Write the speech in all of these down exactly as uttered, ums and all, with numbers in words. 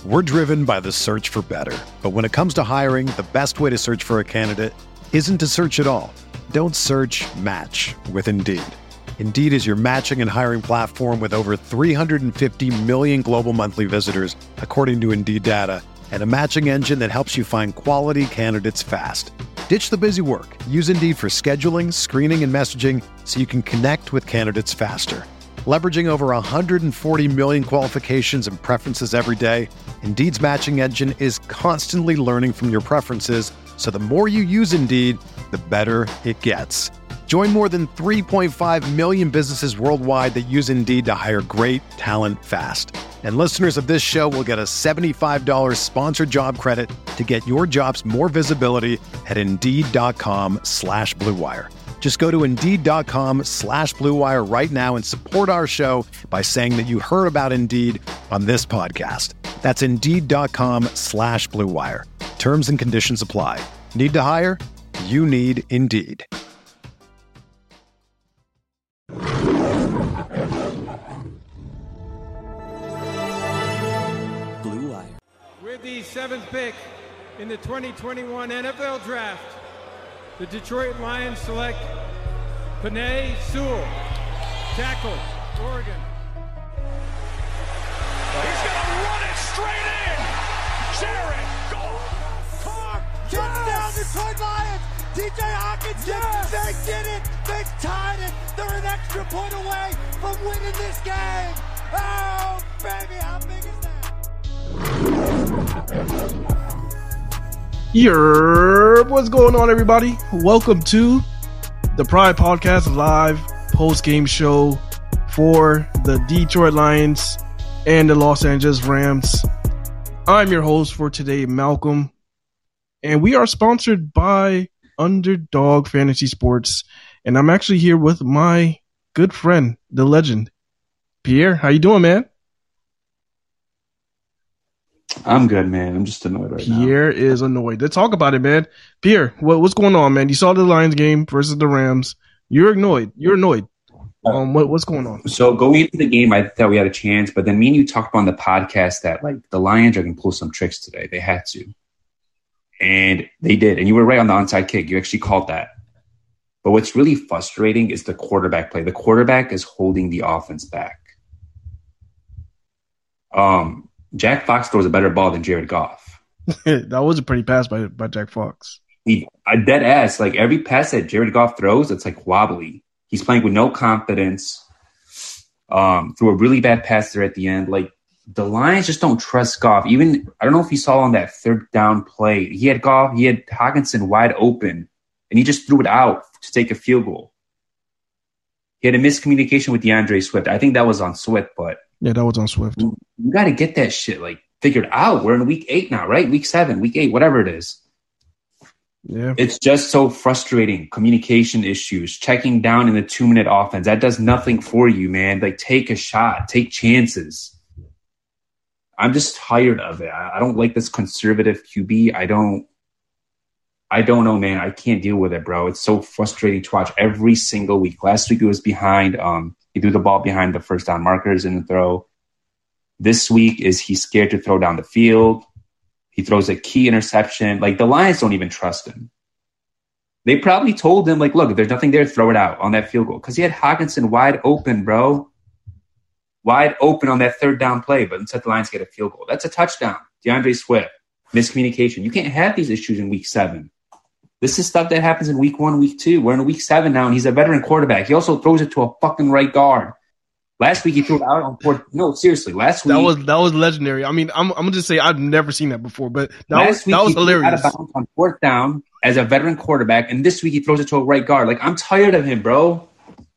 We're driven by the search for better. But when it comes to hiring, the best way to search for a candidate isn't to search at all. Don't search, match with Indeed. Indeed is your matching and hiring platform with over three hundred fifty million global monthly visitors, according to Indeed data, and a matching engine that helps you find quality candidates fast. Ditch the busy work. Use Indeed for scheduling, screening, and messaging so you can connect with candidates faster. Leveraging over one hundred forty million qualifications and preferences every day, Indeed's matching engine is constantly learning from your preferences, so the more you use Indeed, the better it gets. Join more than three point five million businesses worldwide that use Indeed to hire great talent fast. And listeners of this show will get a seventy-five dollars sponsored job credit to get your jobs more visibility at Indeed.com slash Blue Wire. Just go to Indeed.com slash Blue Wire right now and support our show by saying that you heard about Indeed on this podcast. That's Indeed.com slash Blue Wire. Terms and conditions apply. Need to hire? You need Indeed. Blue Wire. With the seventh pick in the twenty twenty-one N F L Draft, the Detroit Lions select Penei Sewell, tackle, Oregon. He's going to run it straight in. Jared Goff. Carr, touchdown, Detroit Lions. T J Hawkins, yes. They did it. They tied it. They're an extra point away from winning this game. Oh, baby, how big is that? Yerp, what's going on, everybody? Welcome to the Pride Podcast live post-game show for the Detroit Lions and the Los Angeles Rams. I'm your host for today, Malcolm, and we are sponsored by Underdog Fantasy Sports, and I'm actually here with my good friend, the legend, Pierre. How you doing, man? I'm good, man. I'm just annoyed right Pierre now. Pierre is annoyed. Let's talk about it, man. Pierre, what, what's going on, man? You saw the Lions game versus the Rams. You're annoyed. You're annoyed. Um, what, what's going on? So going into the game, I thought we had a chance, but then me and you talked about on the podcast that like the Lions are going to pull some tricks today. They had to. And they did. And you were right on the onside kick. You actually called that. But what's really frustrating is the quarterback play. The quarterback is holding the offense back. Um, Jack Fox throws a better ball than Jared Goff. That was a pretty pass by, by Jack Fox. He, a dead ass. Like every pass that Jared Goff throws, it's like wobbly. He's playing with no confidence. Um, threw a really bad pass there at the end. Like the Lions just don't trust Goff. Even I don't know if you saw on that third down play, he had Goff, he had Hockenson wide open, and he just threw it out to take a field goal. He had a miscommunication with DeAndre Swift. I think that was on Swift, but yeah, that was on Swift. You, you got to get that shit like figured out. We're in week eight now, right? Week seven, week eight, whatever it is. Yeah, it's just so frustrating. Communication issues, checking down in the two-minute offense. That does nothing for you, man. Like, take a shot. Take chances. I'm just tired of it. I, I don't like this conservative Q B. I don't I don't know, man. I can't deal with it, bro. It's so frustrating to watch every single week. Last week, it was behind. Um, he threw the ball behind the first down markers in the throw. This week is he's scared to throw down the field. He throws a key interception. Like, the Lions don't even trust him. They probably told him, like, look, if there's nothing there, throw it out on that field goal. Because he had Hockenson wide open, bro. Wide open on that third down play, but instead the Lions get a field goal. That's a touchdown. DeAndre Swift, miscommunication. You can't have these issues in week seven. This is stuff that happens in week one, week two. We're in week seven now, and he's a veteran quarterback. He also throws it to a fucking right guard. Last week he threw it out on fourth. No, seriously. Last week that was that was legendary. I mean, I'm I'm gonna just say I've never seen that before, but that last was week that was he threw hilarious. Out of bounds on fourth down as a veteran quarterback, and this week he throws it to a right guard. Like, I'm tired of him, bro.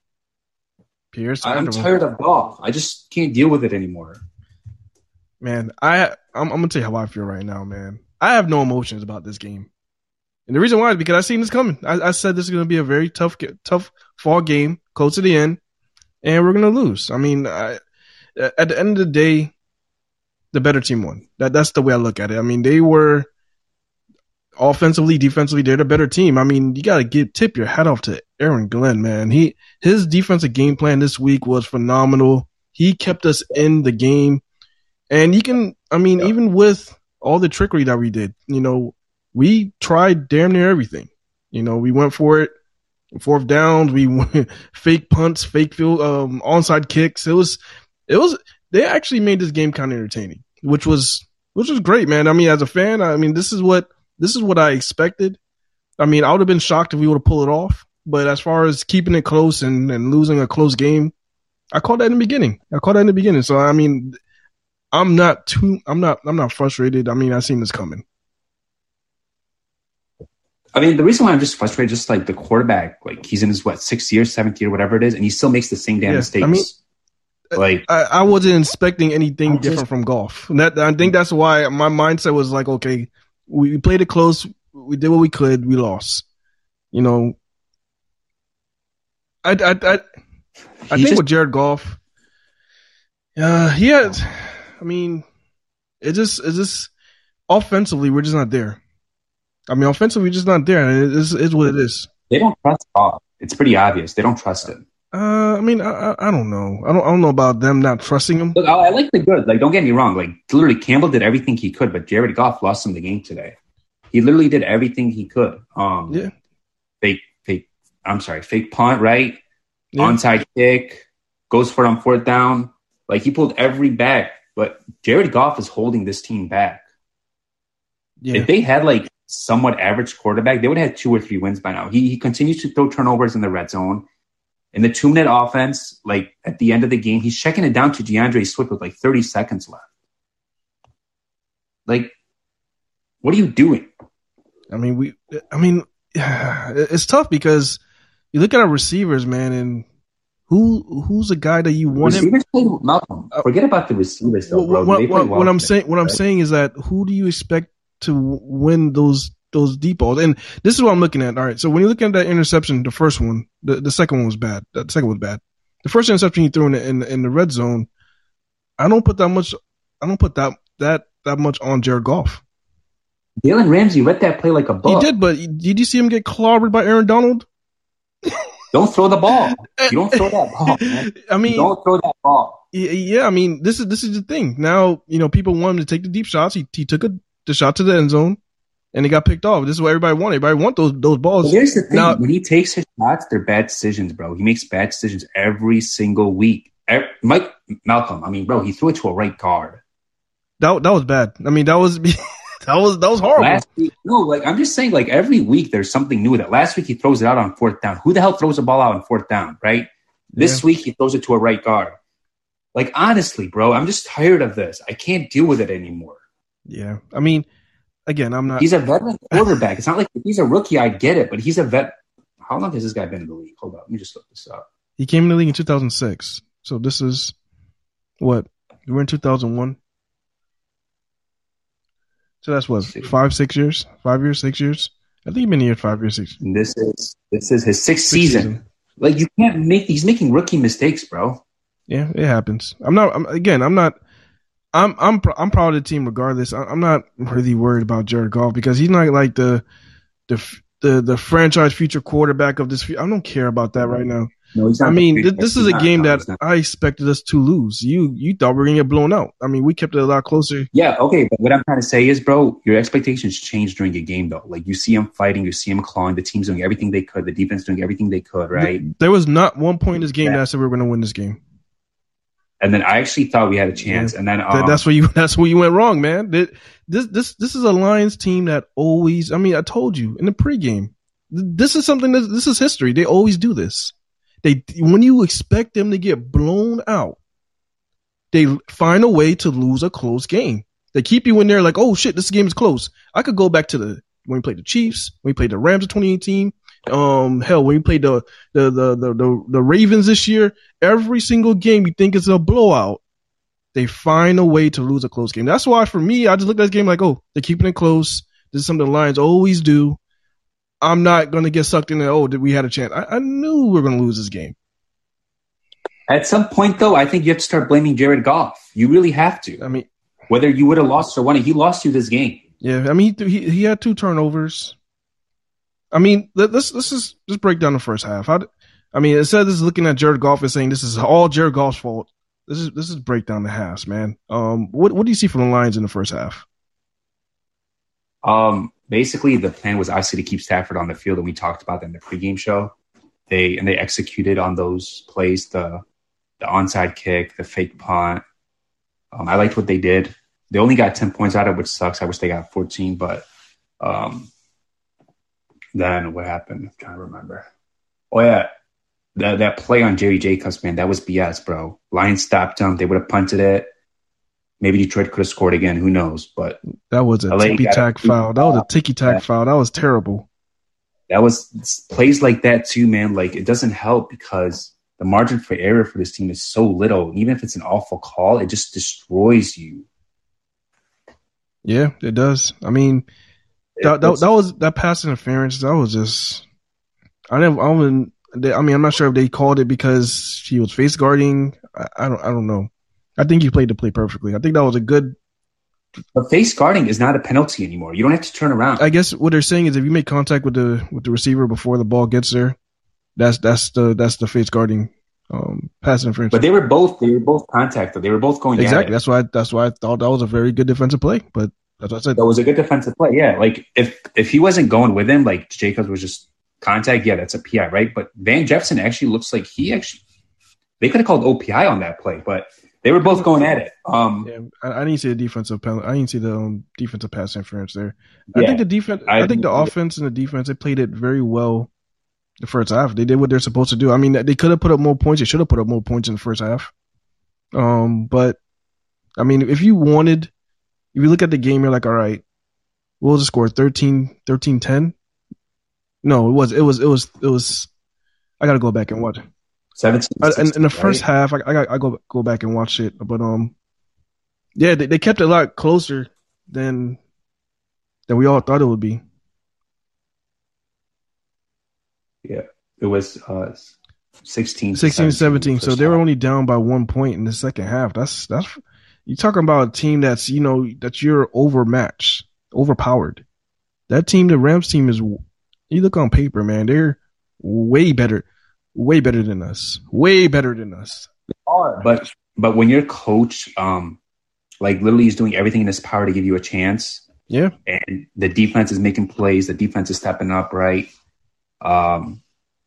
Pierce, I'm tired of golf. I just can't deal with it anymore. Man, I I'm, I'm gonna tell you how I feel right now, man. I have no emotions about this game, and the reason why is because I seen this coming. I, I said this is gonna be a very tough tough fall game, close to the end, and we're gonna lose. I mean, I, at the end of the day, the better team won. That that's the way I look at it. I mean, they were offensively, defensively, they're the better team. I mean, you gotta give tip your hat off to Aaron Glenn, man. He his defensive game plan this week was phenomenal. He kept us in the game. And you can, I mean, Yeah. even with all the trickery that we did, you know, we tried damn near everything. You know, we went for it. Fourth downs, we went fake punts, fake field, um, onside kicks. It was, it was, they actually made this game kind of entertaining, which was, which was great, man. I mean, as a fan, I mean, this is what, this is what I expected. I mean, I would have been shocked if we would have pulled it off. But as far as keeping it close and, and losing a close game, I called that in the beginning. I called that in the beginning. So, I mean, I'm not too, I'm not, I'm not frustrated. I mean, I seen this coming. I mean, the reason why I'm just frustrated, just like the quarterback, like he's in his, what, sixth year, seventh year, whatever it is, and he still makes the same damn Yeah, mistakes. I mean, like, I, I wasn't expecting anything I just- different from golf. And that, I think that's why my mindset was like, okay, we played it close. We did what we could. We lost. You know, I, I, I, I He think just- with Jared Goff, uh, he has, I mean, it just, it's just offensively, we're just not there. I mean, offensively, we're just not there. And it's, it's what it is. they don't trust Goff. It's pretty obvious. They don't trust him. Uh, I mean, I, I, I don't know. I don't, I don't know about them not trusting him. Look, I, I like the good. Like, don't get me wrong. Like, literally, Campbell did everything he could, but Jared Goff lost him the game today. He literally did everything he could. Um, Yeah. Fake, fake. I'm sorry, fake punt, right? Yeah. Onside kick, goes for it on fourth down. Like, he pulled every back, but Jared Goff is holding this team back. Yeah. If they had like somewhat average quarterback, they would have had two or three wins by now. He he continues to throw turnovers in the red zone. In the two minute offense, like at the end of the game, he's checking it down to DeAndre Swift with like thirty seconds left. Like, what are you doing? I mean, we, I mean, it's tough because you look at our receivers, man, and who, who's the guy that you want him? Receivers play Malcolm. Forget about the receivers, though, bro. What, They play what, well what I'm today, saying, what I'm right? saying is that who do you expect to win those those deep balls? And this is what I'm looking at. All right, so when you look at that interception, the first one, the, the second one was bad. The second was bad. The first interception he threw in the, in, in the red zone, I don't put that much. I don't put that that that much on Jared Goff. Jalen Ramsey read that play like a He book. did, but did you see him get clobbered by Aaron Donald? Don't throw the ball. You don't throw that ball, man. I You mean, don't throw that ball. Y- Yeah, I mean, this is this is the thing. Now, you know, people want him to take the deep shots. He he took a the shot to the end zone, and he got picked off. This is what everybody wanted. Everybody want those those balls. But here's the thing: Now- when he takes his shots, they're bad decisions, bro. He makes bad decisions every single week. Ev- Mike Malcolm, I mean, bro, he threw it to a right guard That that was bad. I mean, that was that was that was horrible. last week. No, like I'm just saying, like every week there's something new. That last week he throws it out on fourth down. Who the hell throws a ball out on fourth down, right? This Yeah. week he throws it to a right guard. Like honestly, bro, I'm just tired of this. I can't deal with it anymore. Yeah, I mean, again, I'm not. He's a veteran quarterback. It's not like if he's a rookie, I get it, but he's a vet. How long has this guy been in the league? Hold on, let me just look this up. He came in the league in two thousand six. So this is what we're in two thousand one. So that's what five, six years, five years, six years. I think he's been here five years, six. And this is this is his sixth Sixth season. season. Like you can't make he's making rookie mistakes, bro. Yeah, it happens. I'm not. I'm, again, I'm not. I'm I'm pr- I'm proud of the team regardless. I, I'm not really worried about Jared Goff because he's not like the the f- the the franchise future quarterback of this. f- I don't care about that right now. No, he's I not. mean, the- th- this he's is a not- game no, that he's not. I expected us to lose. You you thought we were gonna get blown out. I mean, we kept it a lot closer. Yeah, okay, but what I'm trying to say is, bro, your expectations change during a game, though. Like you see him fighting, you see him clawing. The team's doing everything they could. The defense doing everything they could, right? Th- there was not one point in this game Yeah. that I said we were gonna win this game. And then I actually thought we had a chance, and then That- um, that's where you that's where you went wrong, man. Th- This this this is a Lions team that always. I mean, I told you in the pregame. th- This is something that this is history. They always do this. They when you expect them to get blown out, they find a way to lose a close game. They keep you in there like, oh shit, this game is close. I could go back to the when we played the Chiefs, when we played the Rams in twenty eighteen. Um, hell, when we played the the the the the, the Ravens this year, every single game you think it's a blowout. They find a way to lose a close game. That's why, for me, I just looked at this game like, oh, they're keeping it close. This is something the Lions always do. I'm not going to get sucked in there. Oh, did we had a chance? I, I knew we were going to lose this game. at some point, though, I think you have to start blaming Jared Goff. You really have to. I mean, Whether you would have lost or won it, he lost you this game. yeah, I mean, he he, he had two turnovers. I mean, let, let's let's just, just break down the first half. How, I mean, instead of this looking at Jared Goff and saying this is all Jared Goff's fault, this is this is break down the halves, man. Um, what what do you see from the Lions in the first half? Um, basically, the plan was obviously to keep Stafford on the field, and we talked about that in the pregame show. They and they executed on those plays, the the onside kick, the fake punt. Um, I liked what they did. They only got ten points out of it, which sucks. I wish they got fourteen, but um, then what happened? I'm trying to remember. Oh, yeah. That, that play on Jerry Jacobs, man, that was B S, bro. Lions stopped them. They would have punted it. Maybe Detroit could have scored again. Who knows? But that was a ticky-tack foul. That was a ticky-tack foul. That was terrible. That was plays like that, too, man. Like, it doesn't help because the margin for error for this team is so little. Even if it's an awful call, it just destroys you. Yeah, it does. I mean, that, that, that was that pass interference. That was just. I didn't. I wouldn't. I mean, I'm not sure if they called it because he was face guarding. I, I don't. I don't know. I think he played the play perfectly. I think that was a good. But face guarding is not a penalty anymore. You don't have to turn around. I guess what they're saying is if you make contact with the with the receiver before the ball gets there, that's that's the that's the face guarding um, pass interference. But they were both they were both contact. They were both going exactly. That's why that's why I thought that was a very good defensive play. But that's what I said. That was a good defensive play. Yeah, like if if he wasn't going with him, like Jacobs was just contact. Yeah, that's a P I, right? But Van Jefferson actually looks like he actually they could have called O P I on that play, but they were both going at it. Um, yeah, I, I didn't see the defensive penalty. I didn't see the um, defensive pass interference there. I yeah, think the defense. I, I think the offense and the defense they played it very well. The first half, they did what they're supposed to do. I mean, they could have put up more points. They should have put up more points in the first half. Um, but I mean, if you wanted, if you look at the game, you're like, all right, what was the score? thirteen ten No, it was. It was. It was. It was. I gotta go back and watch. seventeen In, in the first right? half, I, I got I go go back and watch it, but um, yeah, they, they kept it a lot closer than than we all thought it would be. Yeah, it was uh, sixteen, sixteen, seventeen So they were only down by one point in the second half. That's that's you're talking about a team that's you know that you're overmatched, overpowered. That team, the Rams team, is you look on paper, man, they're way better. Way better than us. Way better than us. But but when your coach, um, like literally is doing everything in his power to give you a chance. Yeah. And the defense is making plays. The defense is stepping up, right? Um.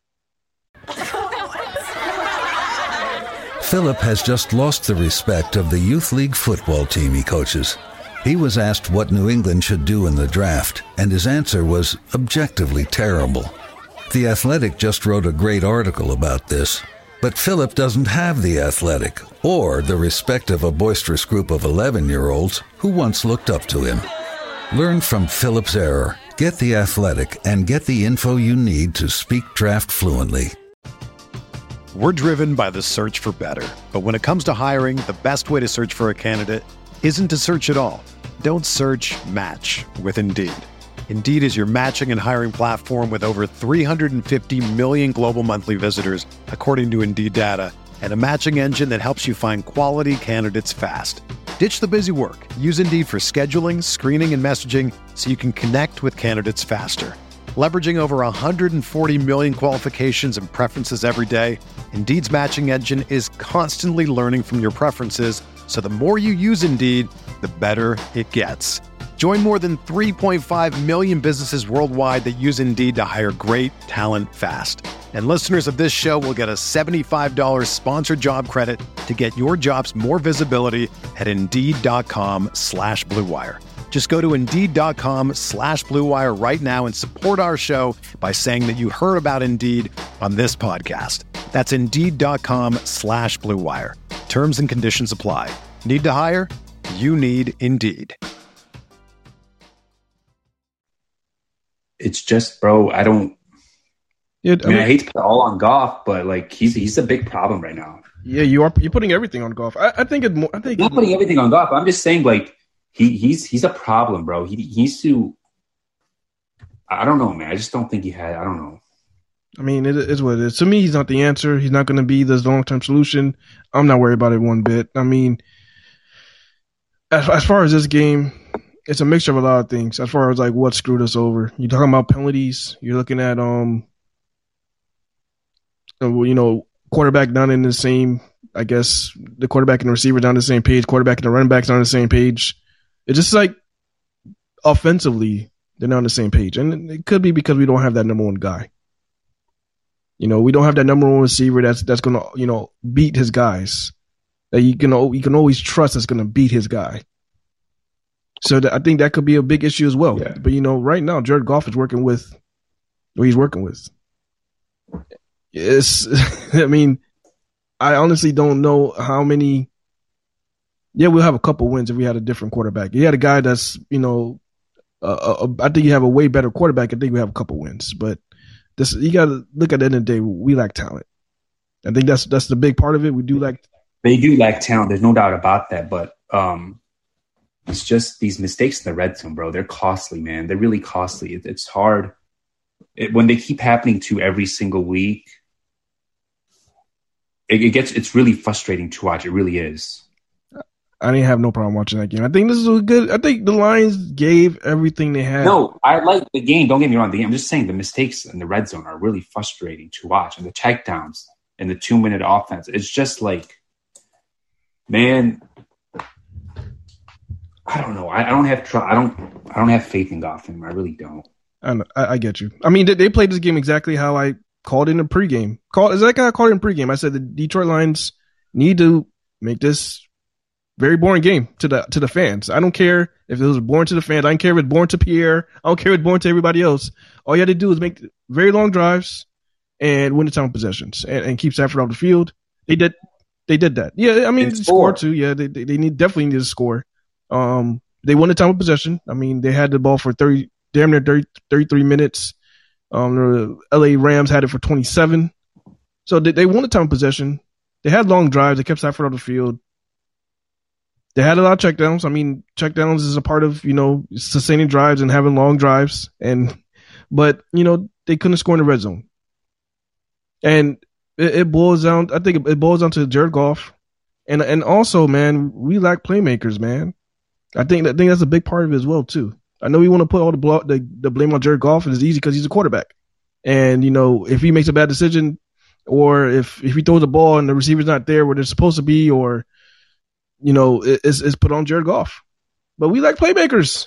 Philip has just lost the respect of the youth league football team he coaches. He was asked what New England should do in the draft, and his answer was objectively terrible. The Athletic just wrote a great article about this, but Philip doesn't have the Athletic or the respect of a boisterous group of eleven-year-olds who once looked up to him. Learn from Philip's error, get the Athletic, and get the info you need to speak draft fluently. We're driven by the search for better, but when it comes to hiring, the best way to search for a candidate isn't to search at all. Don't search, match with Indeed. Indeed is your matching and hiring platform with over three hundred fifty million global monthly visitors, according to Indeed data, and a matching engine that helps you find quality candidates fast. Ditch the busy work. Use Indeed for scheduling, screening, and messaging so you can connect with candidates faster. Leveraging over one hundred forty million qualifications and preferences every day, Indeed's matching engine is constantly learning from your preferences, so the more you use Indeed, the better it gets. Join more than three point five million businesses worldwide that use Indeed to hire great talent fast. And listeners of this show will get a seventy-five dollars sponsored job credit to get your jobs more visibility at Indeed.com slash Blue Wire. Just go to Indeed.com slash Blue Wire right now and support our show by saying that you heard about Indeed on this podcast. That's Indeed.com slash Blue Wire. Terms and conditions apply. Need to hire? You need Indeed. It's just, bro, I don't. Yeah, I mean, I, mean, I hate to put it all on Goff, but like he's he's a big problem right now. Yeah, you are. You're putting everything on Goff. I, I think it. I think I'm not putting everything on Goff. I'm just saying, like he he's he's a problem, bro. He he needs to. I don't know, man. I just don't think he had. I don't know. I mean, it is what it is. To me, he's not the answer. He's not going to be the long term solution. I'm not worried about it one bit. I mean, as as far as this game. It's a mixture of a lot of things as far as like what screwed us over. You're talking about penalties. You're looking at, um, you know, quarterback not in the same, I guess, the quarterback and the receiver not on the same page, quarterback and the running backs not on the same page. It's just like offensively, they're not on the same page. And it could be because we don't have that number one guy. You know, we don't have that number one receiver that's that's going to, you know, beat his guys. That you can, you can always trust that's going to beat his guy. So that, I think that could be a big issue as well. Yeah. But, you know, right now, Jared Goff is working with what he's working with. It's, I mean, I honestly don't know how many. Yeah, we'll have a couple wins if we had a different quarterback. You had a guy that's, you know, uh, uh, I think you have a way better quarterback. I think we have a couple wins. But this, you got to look at the end of the day, we lack talent. I think that's that's the big part of it. We do lack. They do lack talent. There's no doubt about that. But um, it's just these mistakes in the red zone, bro. They're costly, man. They're really costly. It, it's hard. It, when they keep happening to every single week, it, it gets it's really frustrating to watch. It really is. I didn't have no problem watching that game. I think this is a good. I think the Lions gave everything they had. No, I like the game. Don't get me wrong. The game. I'm just saying the mistakes in the red zone are really frustrating to watch, and the checkdowns and the two minute offense. It's just like, man, I don't know. I, I don't have. Tr- I don't. I don't have faith in Goff anymore. I really don't. I know, I, I get you. I mean, they, they played this game exactly how I called it in the pregame. Called exactly how I called it in pregame. I said the Detroit Lions need to make this very boring game to the to the fans. I don't care if it was boring to the fans. I don't care if it's boring to Pierre. I don't care if it's boring to everybody else. All you had to do is make very long drives and win the time of possessions and, and keep Stafford off the field. They did. They did that. Yeah, I mean, they scored too. Yeah, they they, they need definitely need to score. Um, they won the time of possession. I mean, they had the ball for thirty, damn near thirty, thirty-three minutes. Um, the L A Rams had it for twenty-seven. So they, they won the time of possession. They had long drives. They kept Stafford off the field. They had a lot of checkdowns. I mean, checkdowns is a part of, you know, sustaining drives and having long drives. And, but, you know, they couldn't score in the red zone. And it, it boils down, I think it boils down to Jared Goff. And, and also, man, we lack playmakers, man. I think, I think that's a big part of it as well, too. I know we want to put all the, blo- the, the blame on Jared Goff, and it's easy because he's a quarterback. And, you know, if he makes a bad decision or if, if he throws the ball and the receiver's not there where they're supposed to be, or, you know, it's, it's put on Jared Goff. But we like playmakers.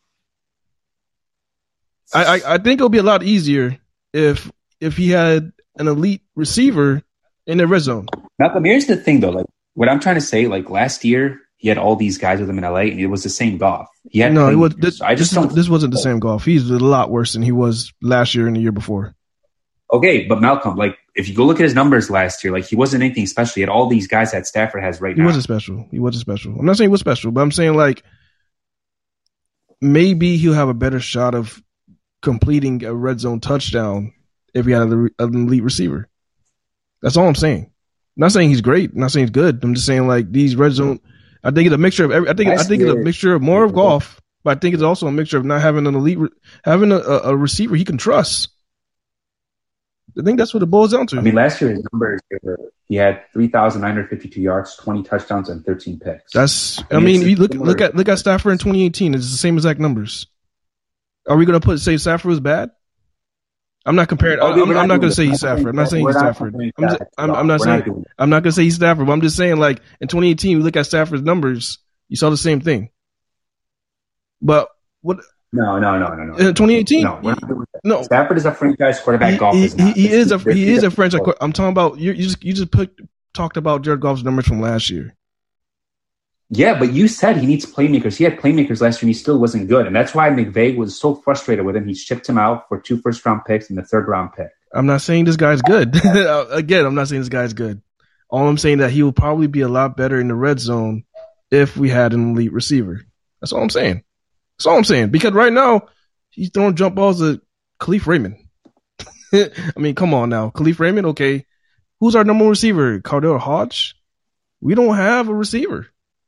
I, I, I think it'll be a lot easier if if he had an elite receiver in the red zone. Malcolm, here's the thing, though. Like, what I'm trying to say, like, last year, he had all these guys with him in L A, and it was the same Goff. He had no, it was, this, I just this, don't. This wasn't the same Goff. He's a lot worse than he was last year and the year before. Okay, but Malcolm, like, if you go look at his numbers last year, like, he wasn't anything special. He had all these guys that Stafford has right he now. He wasn't special. He wasn't special. I'm not saying he was special, but I'm saying, like, maybe he'll have a better shot of completing a red zone touchdown if he had an elite receiver. That's all I'm saying. I'm not saying he's great. I'm not saying he's good. I'm just saying, like, these red zone. I think it's a mixture of every. I think I think it's a mixture of more of Goff, but I think it's also a mixture of not having an elite, having a, a receiver he can trust. I think that's what it boils down to. I mean, last year his numbers were, he had three thousand nine hundred fifty-two yards, twenty touchdowns, and thirteen picks. That's. I mean, I mean you look look at look at Stafford in twenty eighteen. It's the same exact numbers. Are we going to put say Stafford was bad? I'm not comparing. Oh, I'm, I'm not, not going to say he's Stafford. I'm not saying he's Stafford. I'm, just, I'm, I'm not saying. Not I'm not going to say he's Stafford. But I'm just saying, like, in twenty eighteen, we look at Stafford's numbers. You saw the same thing. But what? No, no, no, no, no. In twenty eighteen, no, we're not doing that. No. Stafford is a franchise quarterback. He, Goff he, is not. he is a There's, he is a franchise. quote. I'm talking about you. You just you just put talked about Jared Goff's numbers from last year. Yeah, but you said he needs playmakers. He had playmakers last year and he still wasn't good. And that's why McVay was so frustrated with him. He shipped him out for two first round picks and the third round pick. I'm not saying this guy's good. Again, I'm not saying this guy's good. All I'm saying that he will probably be a lot better in the red zone if we had an elite receiver. That's all I'm saying. That's all I'm saying. Because right now, he's throwing jump balls at Khalif Raymond. I mean, come on now. Khalif Raymond, okay. Who's our number one receiver? Cardell Hodge? We don't have a receiver.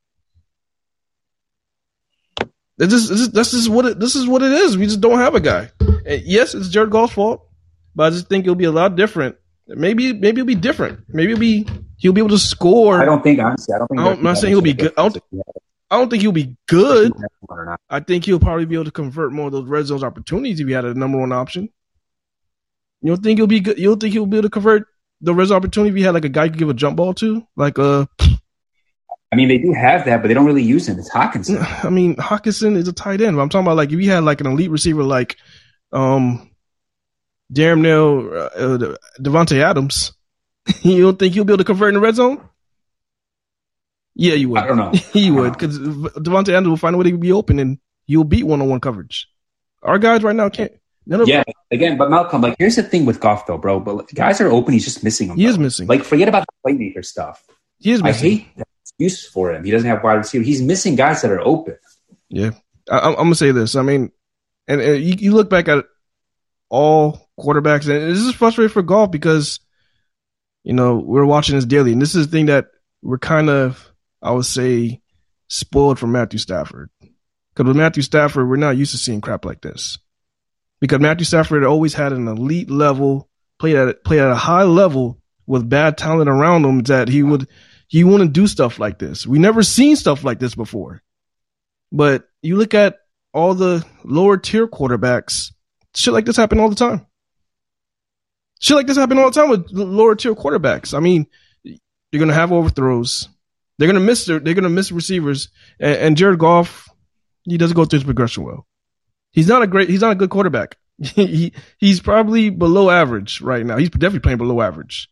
That's just, this, that's just what it, this is what it is. We just don't have a guy. And yes, it's Jared Goff's fault, but I just think it'll be a lot different. Maybe maybe it'll be different. Maybe it'll be he'll be able to score. I don't think honestly. I don't think. I don't, I'm not saying he'll be good. I don't, th- I don't think he'll be good. I think he'll probably be able to convert more of those red zone opportunities if he had a number one option. You don't think he'll be good? You don't think he'll be able to convert the res opportunity if you had like a guy you could give a jump ball to? Like uh I mean, they do have that, but they don't really use him. It's Hawkinson. I mean, Hawkinson is a tight end. But I'm talking about like if you had like an elite receiver like um Darren Nail, uh, Devontae Adams, you don't think he'll be able to convert in the red zone? Yeah, you would. I don't know. he would, because Devontae Adams will find a way to be open and you'll beat one-on-one coverage. Our guys right now can't. None of yeah, again, but Malcolm, like, here's the thing with Goff, though, bro. But guys are open. He's just missing them. He bro. is missing. Like, forget about the playmaker stuff. He is missing. I hate that excuse for him. He doesn't have wide receiver. He's missing guys that are open. Yeah. I, I'm going to say this. I mean, and, and you, you look back at all quarterbacks, and this is frustrating for Goff because, you know, we're watching this daily, and this is the thing that we're kind of, I would say, spoiled from Matthew Stafford. Because with Matthew Stafford, we're not used to seeing crap like this. Because Matthew Stafford always had an elite level, played at played at a high level with bad talent around him that he would he wouldn't do stuff like this. We never seen stuff like this before. But you look at all the lower tier quarterbacks, shit like this happen all the time. Shit like this happen all the time with lower tier quarterbacks. I mean, you're gonna have overthrows. They're gonna miss their, they're gonna miss receivers. And, and Jared Goff, he doesn't go through his progression well. He's not a great. He's not a good quarterback. he he's probably below average right now. He's definitely playing below average.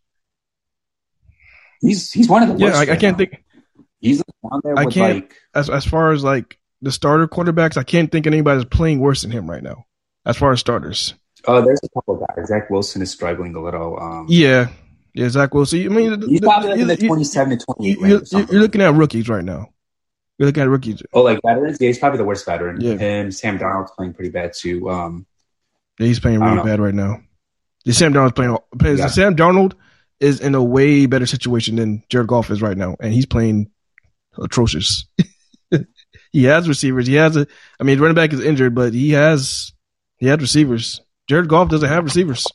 He's he's one of the worst. Yeah, I, I can't now. think. He's on there I with can't. like As as far as like the starter quarterbacks, I can't think anybody's playing worse than him right now. As far as starters. Oh, there's a couple of guys. Zach Wilson is struggling a little. Um, yeah, yeah, Zach Wilson. I mean, he's the, probably like in the you, twenty-seven to twenty-eight you, range. You're, you're looking at rookies right now. You're looking at rookies. Oh, like veterans? Yeah, he's probably the worst veteran. Yeah. Him, Sam Darnold's playing pretty bad too. Um, yeah, he's playing really bad right now. Yeah, Sam Darnold's playing. playing yeah. Sam Darnold is in a way better situation than Jared Goff is right now, and he's playing atrocious. He has receivers. He has a. I mean, running back is injured, but he has he has receivers. Jared Goff doesn't have receivers.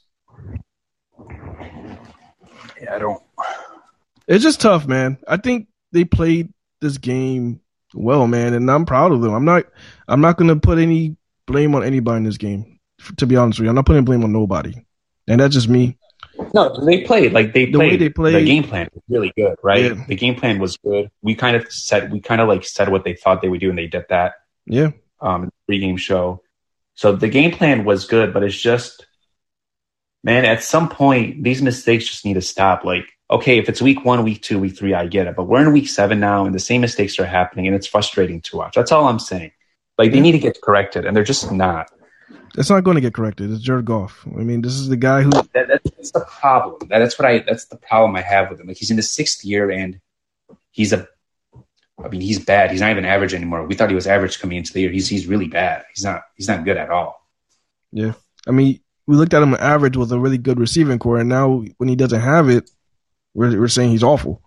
Yeah, I don't. It's just tough, man. I think they played this game well, man, and I'm proud of them. I'm not. I'm not going to put any blame on anybody in this game. To be honest with you, I'm not putting blame on nobody, and that's just me. No, they played like they played. The way they played, the game plan was really good, right? Yeah. The game plan was good. We kind of said we kind of like said what they thought they would do, and they did that. Yeah. Um, in the pregame show. So the game plan was good, but it's just, man, at some point these mistakes just need to stop. Like, okay, if it's week one, week two, week three, I get it, but we're in week seven now, and the same mistakes are happening, and it's frustrating to watch. That's all I'm saying. Like, they need to get corrected, and they're just not. It's not going to get corrected. It's Jared Goff. I mean, this is the guy who. That, that's, that's the problem. That, that's what I. That's the problem I have with him. Like, he's in his sixth year, and he's a. I mean, he's bad. He's not even average anymore. We thought he was average coming into the year. He's he's really bad. He's not. He's not good at all. Yeah, I mean, we looked at him average with a really good receiving core, and now when he doesn't have it, we're we're saying he's awful.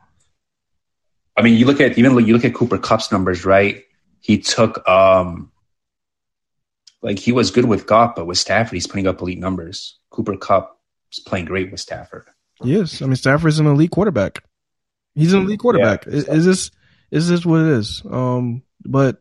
I mean, you look at even you look at Cooper Kupp's numbers, right? He took um. Like, he was good with Goff, but with Stafford, he's putting up elite numbers. Cooper Kupp is playing great with Stafford. Yes, I mean, Stafford's an elite quarterback. He's an elite quarterback. Yeah, is, is this is this what it is? Um, but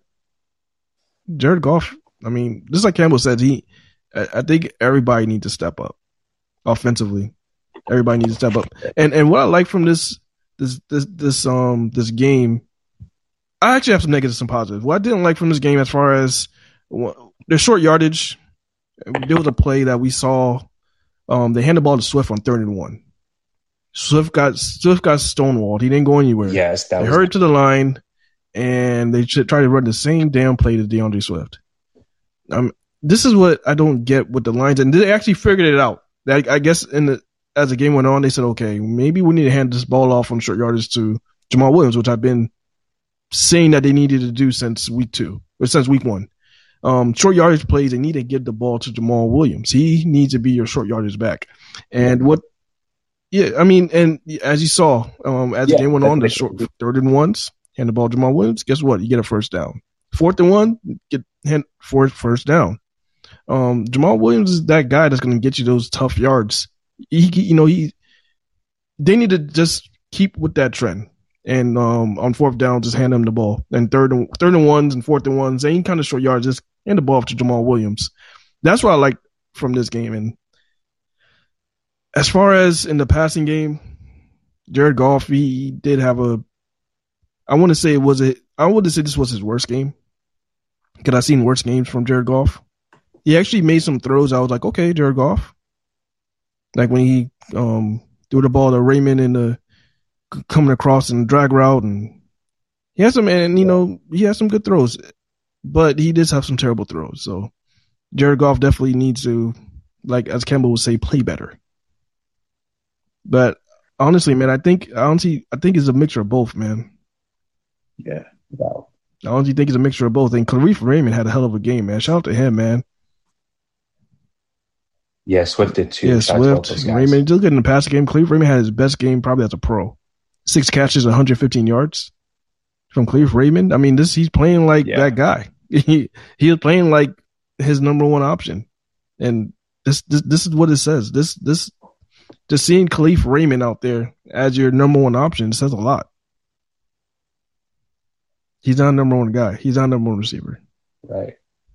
Jared Goff, I mean, just like Campbell said, he, I, I think everybody needs to step up offensively. Everybody needs to step up. And and what I like from this this this this um this game, I actually have some negatives, some positives. What I didn't like from this game, as far as the short yardage, there was a play that we saw. Um, they handed the ball to Swift on third and one. Swift got Swift got stonewalled. He didn't go anywhere. Yes, that they was hurried to the line, and they should try to run the same damn play to DeAndre Swift. Um, this is what I don't get with the Lions, and they actually figured it out. I, I guess in the as the game went on, they said, okay, maybe we need to hand this ball off on short yardage to Jamal Williams, which I've been saying that they needed to do since week two or since week one. Um, short yardage plays, they need to give the ball to Jamal Williams. He needs to be your short yardage back. And what, yeah, I mean, and as you saw, um, as yeah, the game went on, the short third and ones, hand the ball to Jamal Williams. Guess what? You get a first down. Fourth and one, get hand fourth first down. Um, Jamal Williams is that guy that's going to get you those tough yards. He, you know, he, they need to just keep with that trend. And um, on fourth down, just hand him the ball. And third and third and ones and fourth and ones, any kind of short yards, just hand the ball off to Jamal Williams. That's what I like from this game. And As far as in the passing game, Jared Goff, he did have a. I want to say it was it. I wouldn't say this was his worst game, because I've seen worse games from Jared Goff. He actually made some throws. I was like, okay, Jared Goff. Like when he um, threw the ball to Raymond in the coming across in the drag route, and he has some, and you know, he has some good throws, but he does have some terrible throws. So Jared Goff definitely needs to, like as Campbell would say, play better. But honestly, man, I think honestly, I think it's a mixture of both, man. Yeah, wow. I honestly think it's a mixture of both. And Khalif Raymond had a hell of a game, man. Shout out to him, man. Yeah, Swift did too. Yeah, Shout Swift, Raymond. Look at in the past game. Khalif Raymond had his best game probably as a pro. Six catches, one hundred fifteen yards from Khalif Raymond. I mean, this he's playing like yeah. that guy. He he was playing like his number one option, and this this this is what it says. This this just seeing Khalif Raymond out there as your number one option says a lot. He's not number one guy. He's not number one receiver. Right.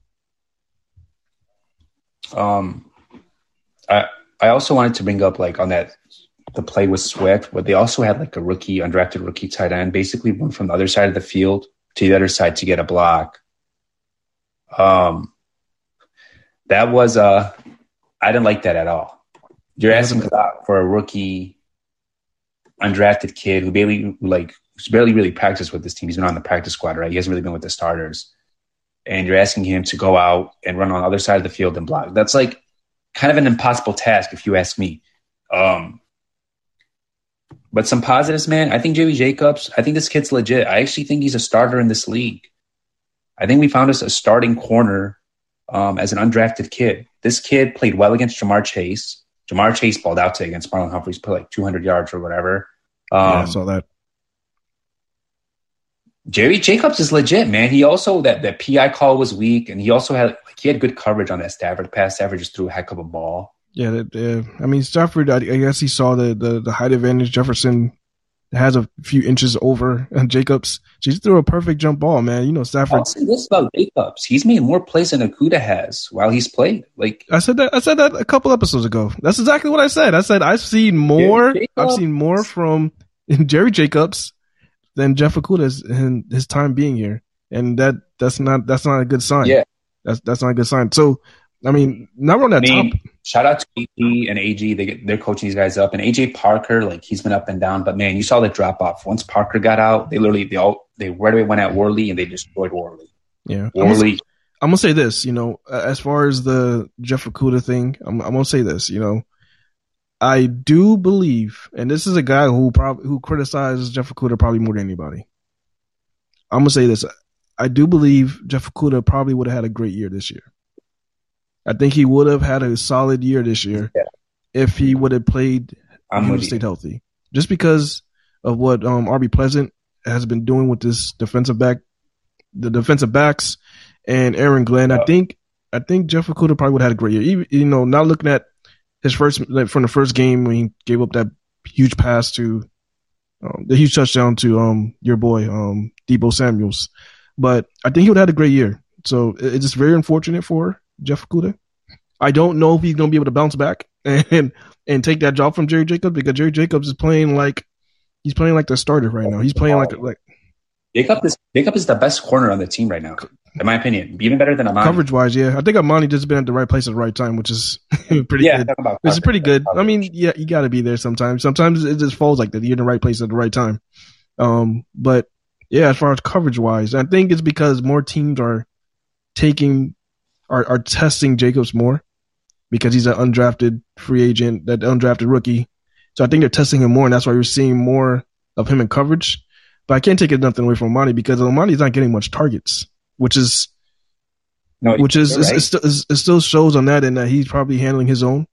Um, I I also wanted to bring up like on that the play with Swift, where they also had like a rookie, undrafted rookie tight end, basically went from the other side of the field to the other side to get a block. Um, that was uh, I didn't like that at all. You're asking for a rookie, undrafted kid who barely like. He's barely really practiced with this team. He's been on the practice squad, right? He hasn't really been with the starters. And you're asking him to go out and run on the other side of the field and block. That's like kind of an impossible task, if you ask me. Um, but some positives, man. I think J B Jacobs, I think this kid's legit. I actually think he's a starter in this league. I think we found us a starting corner um, as an undrafted kid. This kid played well against Jamar Chase. Jamar Chase balled out to against Marlon Humphreys, put like two hundred yards or whatever. Um, yeah, I saw that. Jerry Jacobs is legit, man. He also that that P I call was weak, and he also had like he had good coverage on that Stafford pass. Stafford just threw a heck of a ball. Yeah, that, uh, I mean Stafford. I, I guess he saw the, the the height advantage. Jefferson has a few inches over Jacobs. She just threw a perfect jump ball, man. You know Stafford. I'll say this about Jacobs: he's made more plays than Okudah has while he's played. Like I said that I said that a couple episodes ago. That's exactly what I said. I said I've seen more. I've seen more from Jerry Jacobs than Jeff Okudah in his time being here, and that that's not that's not a good sign. Yeah, that's that's not a good sign. So, I mean, not on that I mean, top. Shout out to A G and A G. They get, they're coaching these guys up, and A J Parker, like he's been up and down, but man, you saw the drop off once Parker got out. They literally they all they right away went at Worley and they destroyed Worley. Yeah, Worley. I'm, I'm gonna say this. You know, as far as the Jeff Okudah thing, I'm, I'm gonna say this. You know. I do believe, and this is a guy who probably who criticizes Jeff Okudah probably more than anybody. I'm gonna say this: I do believe Jeff Okudah probably would have had a great year this year. I think he would have had a solid year this year yeah. if he would have played and stayed healthy. Just because of what um, R B Pleasant has been doing with this defensive back, the defensive backs, and Aaron Glenn. Oh. I think I think Jeff Okudah probably would have had a great year. Even, you know, not looking at his first, like from the first game when he gave up that huge pass to um, the huge touchdown to um your boy um Deebo Samuels, but I think he would have had a great year. So it's just very unfortunate for Jeff Okudah. I don't know if he's gonna be able to bounce back and and take that job from Jerry Jacobs, because Jerry Jacobs is playing like he's playing like the starter right now. He's playing like like Jacob is Jacob is the best corner on the team right now, in my opinion, even better than Amani. Coverage wise, yeah, I think Amani just been at the right place at the right time, which is pretty yeah, good. Which is pretty good. I mean, yeah, you got to be there sometimes. Sometimes it just falls like that. You're in the right place at the right time. Um, but yeah, as far as coverage wise, I think it's because more teams are taking are are testing Jacobs more because he's an undrafted free agent, that undrafted rookie. So I think they're testing him more, and that's why you're seeing more of him in coverage. But I can't take it nothing away from Amani, because Amani's not getting much targets, which is no, which is right. it, it, it still shows on that end that he's probably handling his own.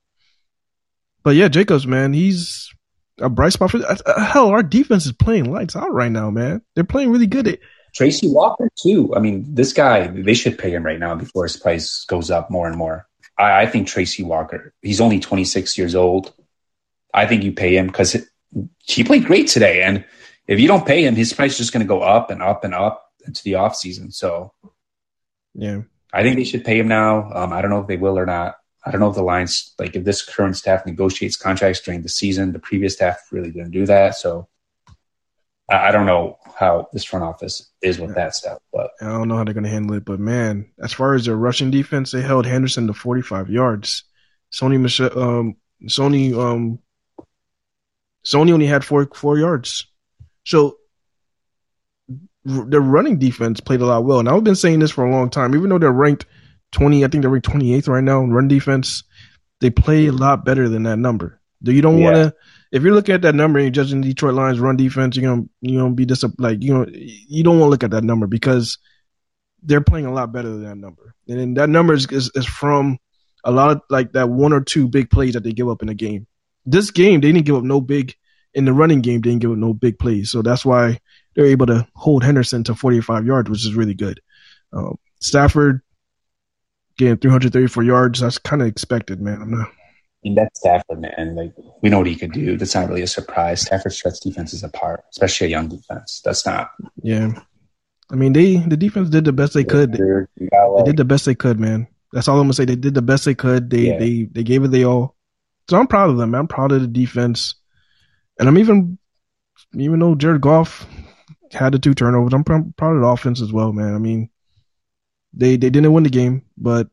But yeah, Jacobs, man, he's a bright spot for uh, hell. Our defense is playing lights out right now, man. They're playing really good. At, Tracy Walker too. I mean, this guy, they should pay him right now before his price goes up more and more. I, I think Tracy Walker, he's only twenty-six years old. I think you pay him because he played great today, and if you don't pay him, his price is just going to go up and up and up into the offseason. So, yeah, I think they should pay him now. Um, I don't know if they will or not. I don't know if the Lions, like if this current staff negotiates contracts during the season. The previous staff really didn't do that. So I, I don't know how this front office is with that stuff. But I don't know how they're going to handle it. But, man, as far as their rushing defense, they held Henderson to forty-five yards. Sony Michelle, um, Sony, um, Sony only had four four yards. So r- their running defense played a lot well. And I've been saying this for a long time. Even though they're ranked twenty, I think they're ranked twenty-eighth right now in run defense, they play a lot better than that number. You don't yeah. want to, if you're looking at that number and you're judging the Detroit Lions run defense, you're gonna you know be dis- like you know you don't want to look at that number because they're playing a lot better than that number. And then that number is, is is from a lot of like that one or two big plays that they give up in a game. This game they didn't give up no big in the running game. They didn't give up no big plays, so that's why they're able to hold Henderson to forty-five yards, which is really good. Um, Stafford getting three hundred thirty-four yards. That's kind of expected, man. I'm not. I mean, that's Stafford, man. Like we know what he could do. That's not really a surprise. Stafford shuts defenses apart, especially a young defense. That's not. Yeah, I mean they the defense did the best they could. They, they did the best they could, man. That's all I'm gonna say. They did the best they could. They yeah. they they gave it they all. So I'm proud of them. Man. I'm proud of the defense, and I'm even even though Jared Goff had the two turnovers, I'm proud of the offense as well, man. I mean, they they didn't win the game, but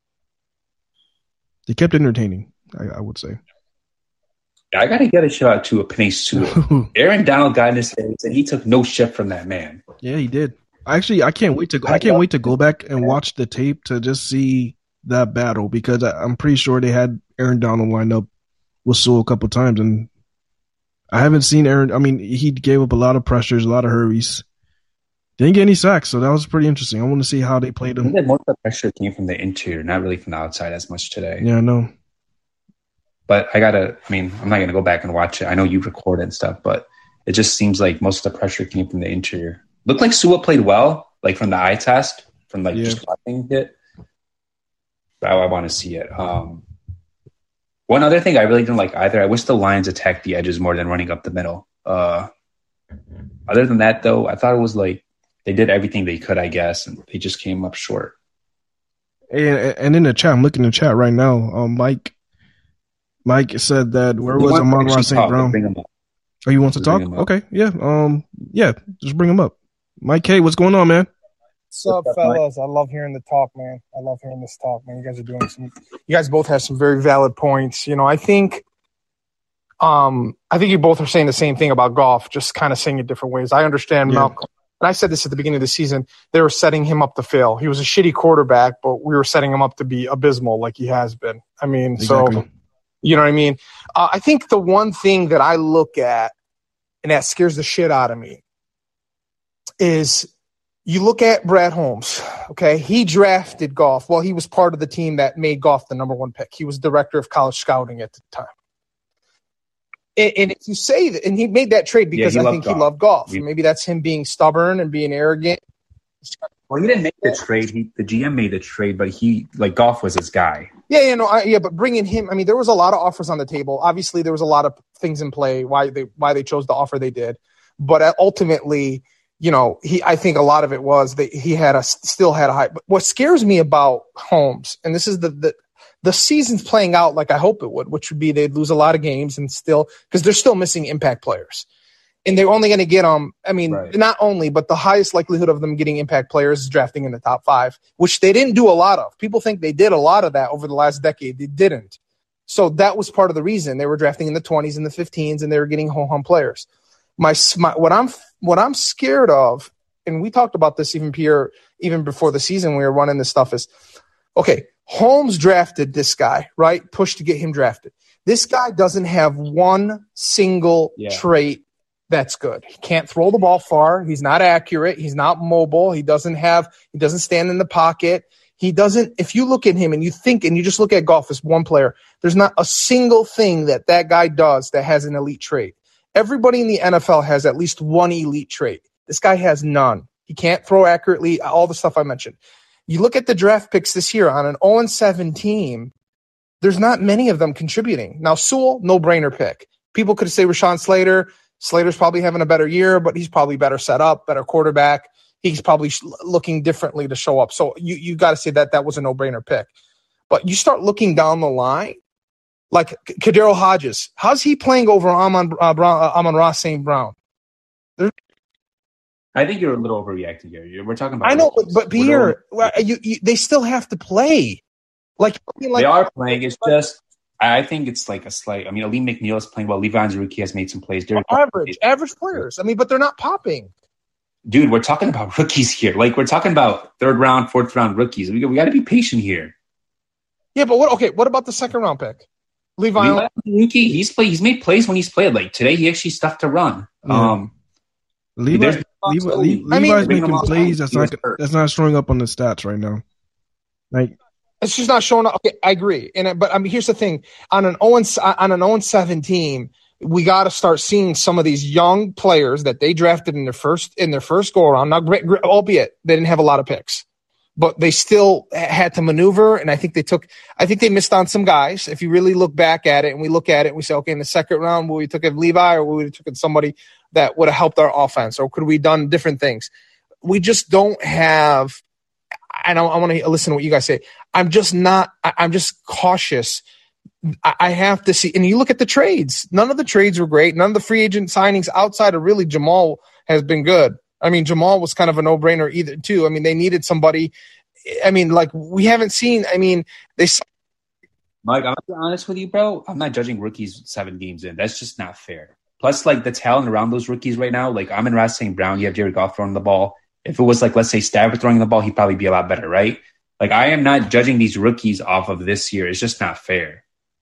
they kept entertaining. I, I would say. I got to get a shout out to a Penei Sewell. Aaron Donald got in his face, and he took no shit from that man. Yeah, he did. Actually, I can't wait to go, I can't wait to go back and watch the tape to just see that battle because I, I'm pretty sure they had Aaron Donald lined up with Sewell a couple times, and I haven't seen Aaron. I mean, he gave up a lot of pressures, a lot of hurries. Didn't get any sacks, so that was pretty interesting. I want to see how they played him. I think most of the pressure came from the interior, not really from the outside as much today. Yeah, I know. But I gotta. I mean, I'm not gonna go back and watch it. I know you record and stuff, but it just seems like most of the pressure came from the interior. Looked like Sewell played well, like from the eye test, from like yeah. just watching it. But I, I want to see it. Um, one other thing I really didn't like either. I wish the Lions attacked the edges more than running up the middle. Uh, other than that, though, I thought it was like they did everything they could, I guess, and they just came up short. And, and in the chat, I'm looking in the chat right now. Um, Mike, Mike said that where was Amon-Ra Saint Brown? Oh, you want to talk? Okay, yeah, um, yeah, just bring him up. Mike K, what's going on, man? What's up, fellas? I love hearing the talk, man. I love hearing this talk, man. You guys are doing some. You guys both have some very valid points. You know, I think, um, I think you both are saying the same thing about Goff, just kind of saying it different ways. I understand yeah. Malcolm, and I said this at the beginning of the season. They were setting him up to fail. He was a shitty quarterback, but we were setting him up to be abysmal, like he has been. I mean, exactly. so you know what I mean. Uh, I think the one thing that I look at, and that scares the shit out of me, is you look at Brad Holmes, okay? He drafted Goff. Well, he was part of the team that made Goff the number one pick. He was director of college scouting at the time. And, and if you say that, and he made that trade because yeah, I think Goff. he loved Goff. We, Maybe that's him being stubborn and being arrogant. Well, he didn't make the trade. He, the G M made the trade, but he, like, Goff was his guy. Yeah, yeah, no, I, yeah, but bringing him, I mean, there was a lot of offers on the table. Obviously, there was a lot of things in play why they why they chose the offer they did. But ultimately, you know, he. I think a lot of it was that he had a still had a high. But what scares me about Holmes, and this is the the the season's playing out like I hope it would, which would be they'd lose a lot of games and still because they're still missing impact players, and they're only going to get them. Um, I mean, right. not only, but the highest likelihood of them getting impact players is drafting in the top five, which they didn't do a lot of. People think they did a lot of that over the last decade. They didn't. So that was part of the reason they were drafting in the twenties and the fifteens, and they were getting ho-hum players. My, my what I'm what I'm scared of, and we talked about this even Pierre, even before the season we were running this stuff is, okay, Holmes drafted this guy, right? Pushed to get him drafted. This guy doesn't have one single yeah. trait that's good. He can't throw the ball far. He's not accurate. He's not mobile. He doesn't have. He doesn't stand in the pocket. He doesn't. If you look at him and you think and you just look at Goff as one player, there's not a single thing that that guy does that has an elite trait. Everybody in the N F L has at least one elite trait. This guy has none. He can't throw accurately, all the stuff I mentioned. You look at the draft picks this year on an oh and seven team, there's not many of them contributing. Now, Sewell, no-brainer pick. People could say Rashawn Slater. Slater's probably having a better year, but he's probably better set up, better quarterback. He's probably sh- looking differently to show up. So you you got to say that that was a no-brainer pick. But you start looking down the line, like Kadero Hodges. How's he playing over Amon, uh, Brown, uh, Amon-Ra Saint Brown? There's, I think you're a little overreacting here. We're talking about. I know, but, but Pierre, well, you, you, they still have to play. Like, like they are playing. It's just, I think it's like a slight. I mean, Alim McNeil is playing well. Levi Onwuzurike has made some plays. Derek average, average players. I mean, but they're not popping. Dude, we're talking about rookies here. Like, we're talking about third round, fourth round rookies. We, we got to be patient here. Yeah, but what? Okay, what about the second round pick? Levi Onwuzurike, he's played. He's made plays when he's played. Like today, he actually stuffed to run. Yeah. Um, Levi, Levi, Levi, I mean, Levi's making plays. That's not that's not showing up on the stats right now. Like it's just not showing up. Okay, I agree. And but I mean, here's the thing: on an zero on an zero seven team, we got to start seeing some of these young players that they drafted in their first in their first go around. Now, albeit they didn't have a lot of picks, but they still had to maneuver. And I think they took. I think they missed on some guys. If you really look back at it, and we look at it, and we say, okay, in the second round, will we took it Levi, or will we took it somebody that would have helped our offense, or could we done different things? We just don't have. And I, I want to listen to what you guys say. I'm just not. I, I'm just cautious. I, I have to see. And you look at the trades. None of the trades were great. None of the free agent signings outside of really Jamal has been good. I mean, Jamal was kind of a no-brainer either, too. I mean, they needed somebody. I mean, like we haven't seen. I mean, they. Mike, I'm gonna be honest with you, bro. I'm not judging rookies seven games in. That's just not fair. Plus, like the talent around those rookies right now, like Amon-Ra Saint Brown, you have Jared Goff throwing the ball. If it was like, let's say, Stafford throwing the ball, he'd probably be a lot better, right? Like, I am not judging these rookies off of this year. It's just not fair.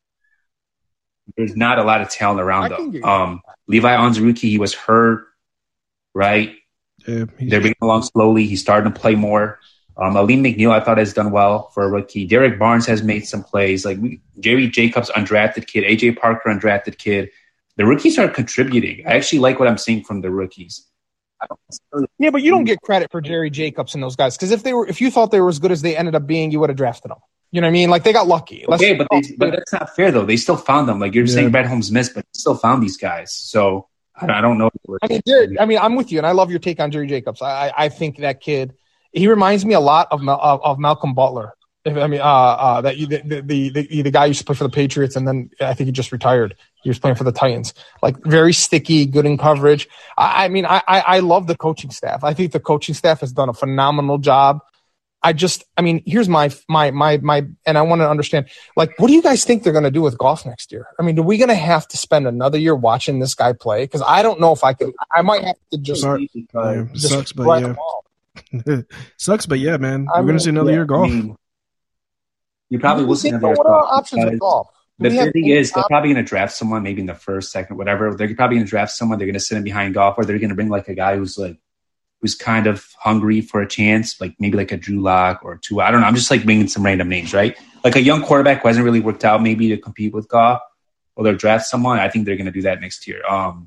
There's not a lot of talent around them. Um, Levi Onwuzurike, he was hurt, right? Yeah, They're bringing along slowly. He's starting to play more. Um, Alim McNeil, I thought, has done well for a rookie. Derek Barnes has made some plays. Like we, Jerry Jacobs, undrafted kid. A J Parker, undrafted kid. The rookies are contributing. I actually like what I'm seeing from the rookies. I don't yeah, but you don't get credit for Jerry Jacobs and those guys because if they were, if you thought they were as good as they ended up being, you would have drafted them. You know what I mean? Like they got lucky. Let's okay, but they, but that's not fair though. They still found them. Like you're yeah. saying, Brad Holmes missed, but they still found these guys. So I, I don't know. I mean, Jerry, I mean, I'm with you, and I love your take on Jerry Jacobs. I, I think that kid. He reminds me a lot of of, of Malcolm Butler. If, I mean, uh, uh, that you, the, the the the guy used to play for the Patriots, and then I think he just retired. He was playing for the Titans. Like very sticky, good in coverage. I, I mean, I, I I love the coaching staff. I think the coaching staff has done a phenomenal job. I just, I mean, here's my my my my, and I want to understand. Like, what do you guys think they're going to do with Goff next year? I mean, are we going to have to spend another year watching this guy play? Because I don't know if I could. I might have to just. Sorry, uh, just sucks, but yeah. Sucks, but yeah, man. We're going to see another yeah, year of Goff. I mean, you probably will see another year of Goff. Options with Goff? The thing is, they're probably going to draft someone maybe in the first, second, whatever. They're probably going to draft someone. They're going to sit in behind Goff, or they're going to bring like a guy who's like, who's kind of hungry for a chance, like maybe like a Drew Lock or two. I don't know. I'm just like bringing some random names, right? Like a young quarterback who hasn't really worked out, maybe to compete with Goff, or they'll draft someone. I think they're going to do that next year. Um,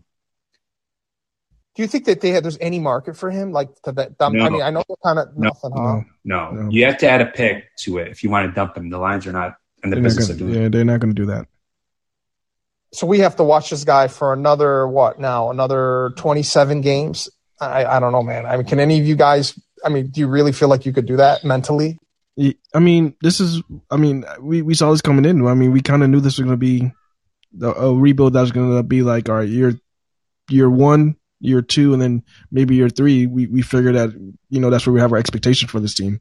Do you think that they have, there's any market for him? Like to that? Dump, no. I mean, I know they're kind of no, nothing. Huh? No. no, you have to add a pick to it if you want to dump him. The Lions are not in the they're business gonna, of doing. Yeah, it. they're not going to do that. So we have to watch this guy for another what now? Another twenty-seven games? I, I don't know, man. I mean, can any of you guys? I mean, do you really feel like you could do that mentally? I mean, this is. I mean, we, we saw this coming in. I mean, we kind of knew this was going to be a, a rebuild that was going to be like, all right, year year one, year two, and then maybe year three. We we figured that you know that's where we have our expectations for this team.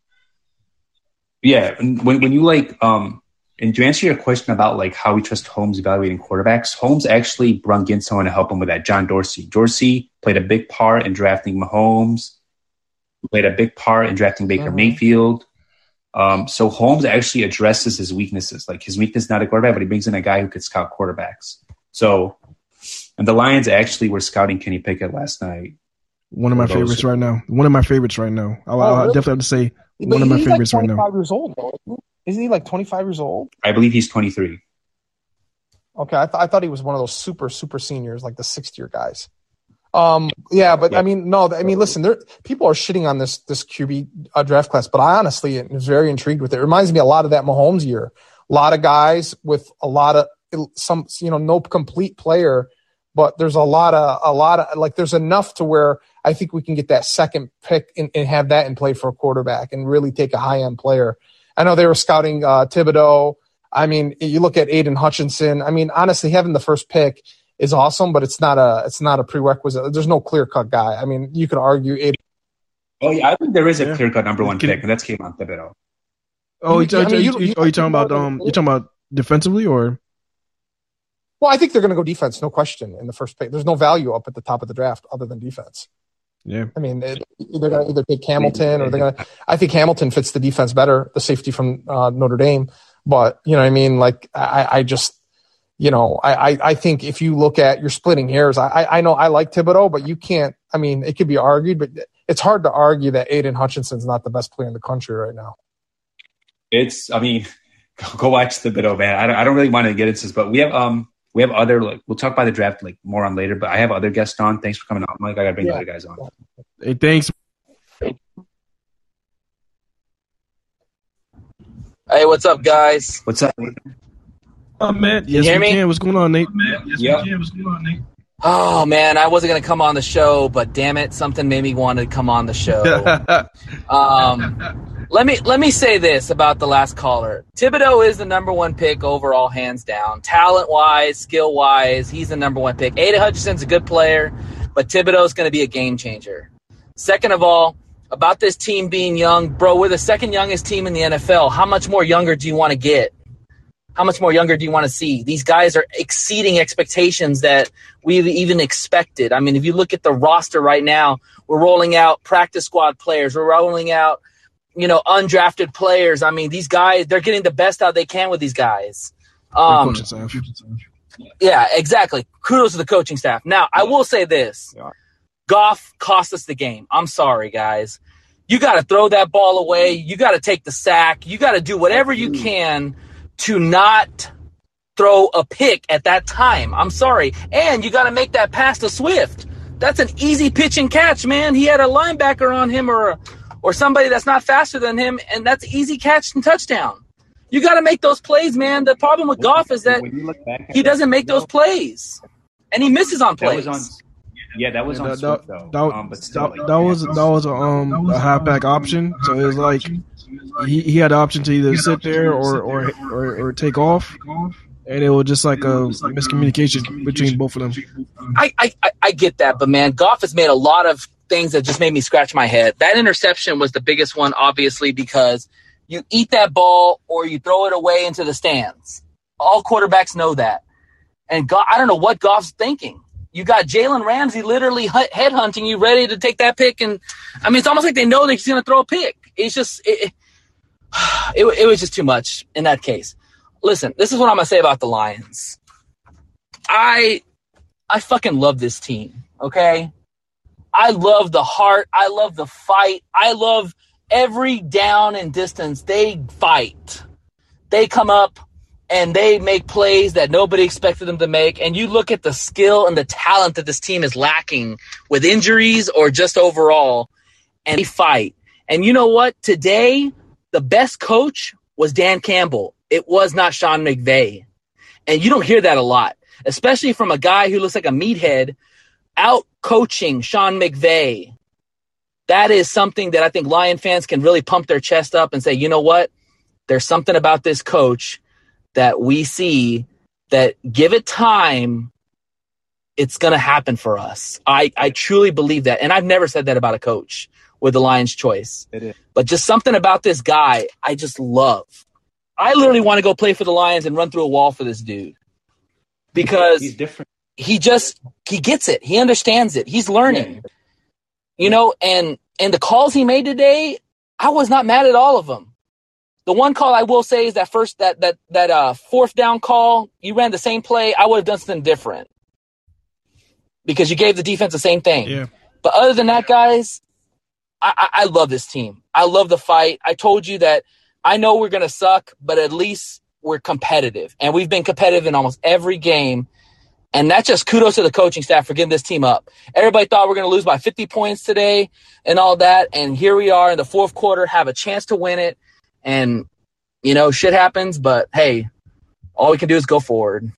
Yeah, when when you like um. And to answer your question about like how we trust Holmes evaluating quarterbacks, Holmes actually brung in someone to help him with that, John Dorsey. Dorsey played a big part in drafting Mahomes, played a big part in drafting Baker mm-hmm. Mayfield. Um, so Holmes actually addresses his weaknesses. Like his weakness is not a quarterback, but he brings in a guy who could scout quarterbacks. So, and the Lions actually were scouting Kenny Pickett last night. One of my favorites right now. One of my favorites right now. I'll, oh, I'll really? definitely have to say but one of my favorites like right now. twenty-five years old, though. Isn't he like twenty-five years old? I believe he's twenty-three. Okay, I, th- I thought he was one of those super, super seniors, like the sixth-year guys. Um, yeah, but yeah. I mean, no, I mean, listen, there people are shitting on this this Q B uh, draft class, but I honestly am very intrigued with it. It reminds me a lot of that Mahomes year. A lot of guys with a lot of some, you know, no complete player, but there's a lot of a lot of like there's enough to where I think we can get that second pick and, and have that in play for a quarterback and really take a high end player. I know they were scouting uh, Thibodeau. I mean, you look at Aiden Hutchinson. I mean, honestly, having the first pick is awesome, but it's not a it's not a prerequisite. There's no clear cut guy. I mean, you could argue Aiden. Oh yeah, I think there is a Yeah. clear cut number one Can- pick, and that's Kayvon Thibodeau. Oh, you, I mean, you, you- you, you- oh, you talking about um? You talking about defensively or? Well, I think they're going to go defense, no question, in the first pick. There's no value up at the top of the draft other than defense. Yeah. I mean, it, they're going to either take Hamilton or they're going to. I think Hamilton fits the defense better, the safety from uh, Notre Dame. But you know, what I mean, like I, I just, you know, I, I, I think if you look at you're splitting hairs. I, I know I like Thibodeau, but you can't. I mean, it could be argued, but it's hard to argue that Aiden Hutchinson's not the best player in the country right now. It's, I mean, go, go watch Thibodeau, man. I don't, I don't really want to get into this, but we have um we have other like we'll talk about the draft like more on later. But I have other guests on. Thanks for coming on, Mike. I got to bring Yeah. the other guys on. Hey, thanks. Hey, what's up, guys? What's up? Oh, man. Yes, hear we me? can. What's going on, Nate? Yeah. Oh man, I wasn't gonna come on the show, but damn it, something made me want to come on the show. um, let me let me say this about the last caller. Thibodeau is the number one pick overall, hands down. Talent wise, skill wise, he's the number one pick. Aiden Hutchinson's a good player, but Thibodeau's going to be a game changer. Second of all, about this team being young, bro, we're the second youngest team in the N F L. How much more younger do you want to get? How much more younger do you want to see? These guys are exceeding expectations that we've even expected. I mean, if you look at the roster right now, we're rolling out practice squad players. We're rolling out, you know, undrafted players. I mean, these guys, they're getting the best out they can with these guys. Um, Coaching staff. yeah, exactly. Kudos to the coaching staff. Now, I will say this. Goff cost us the game. I'm sorry, guys. You got to throw that ball away. You got to take the sack. You got to do whatever you can to not throw a pick at that time. I'm sorry. And you got to make that pass to Swift. That's an easy pitch and catch, man. He had a linebacker on him or or somebody that's not faster than him, and that's easy catch and touchdown. You got to make those plays, man. The problem with Goff is that he doesn't make those plays, and he misses on That was plays. on. Yeah, that was Yeah, on that, Swift, that, though. that, Um, but still, that, like, that yeah. was that was a um a halfback option. So it was like he, he had the option to either sit there or or, or or take off, and it was just like a miscommunication between both of them. I, I, I- I get that, but man, Goff has made a lot of things that just made me scratch my head. That interception was the biggest one, obviously, because you eat that ball or you throw it away into the stands. All quarterbacks know that. And Goff, I don't know what Goff's thinking. You got Jalen Ramsey literally hu- headhunting you, ready to take that pick. And, I mean, it's almost like they know that he's going to throw a pick. It's just it, it, it was just too much in that case. Listen, this is what I'm going to say about the Lions. I I fucking love this team, okay? I love the heart. I love the fight. I love every down and distance. They fight. They come up and they make plays that nobody expected them to make. And you look at the skill and the talent that this team is lacking with injuries or just overall, and they fight. And you know what? Today, the best coach was Dan Campbell. It was not Sean McVay. And you don't hear that a lot, especially from a guy who looks like a meathead out coaching Sean McVay. That is something that I think Lion fans can really pump their chest up and say, you know what? There's something about this coach that we see that give it time, it's going to happen for us. I, I truly believe that. And I've never said that about a coach with the Lions choice. It is. But just something about this guy I just love. I literally want to go play for the Lions and run through a wall for this dude. Because He's different. he just he gets it. He understands it. He's learning. Yeah. You know, and and the calls he made today, I was not mad at all of them. The one call I will say is that first that that that uh fourth down call, you ran the same play, I would have done something different. Because you gave the defense the same thing. Yeah. But other than that, guys, I, I, I love this team. I love the fight. I told you that I know we're gonna suck, but at least we're competitive. And we've been competitive in almost every game. And that's just kudos to the coaching staff for getting this team up. Everybody thought we were going to lose by fifty points today and all that. And here we are in the fourth quarter, have a chance to win it. And, you know, shit happens. But, hey, all we can do is go forward.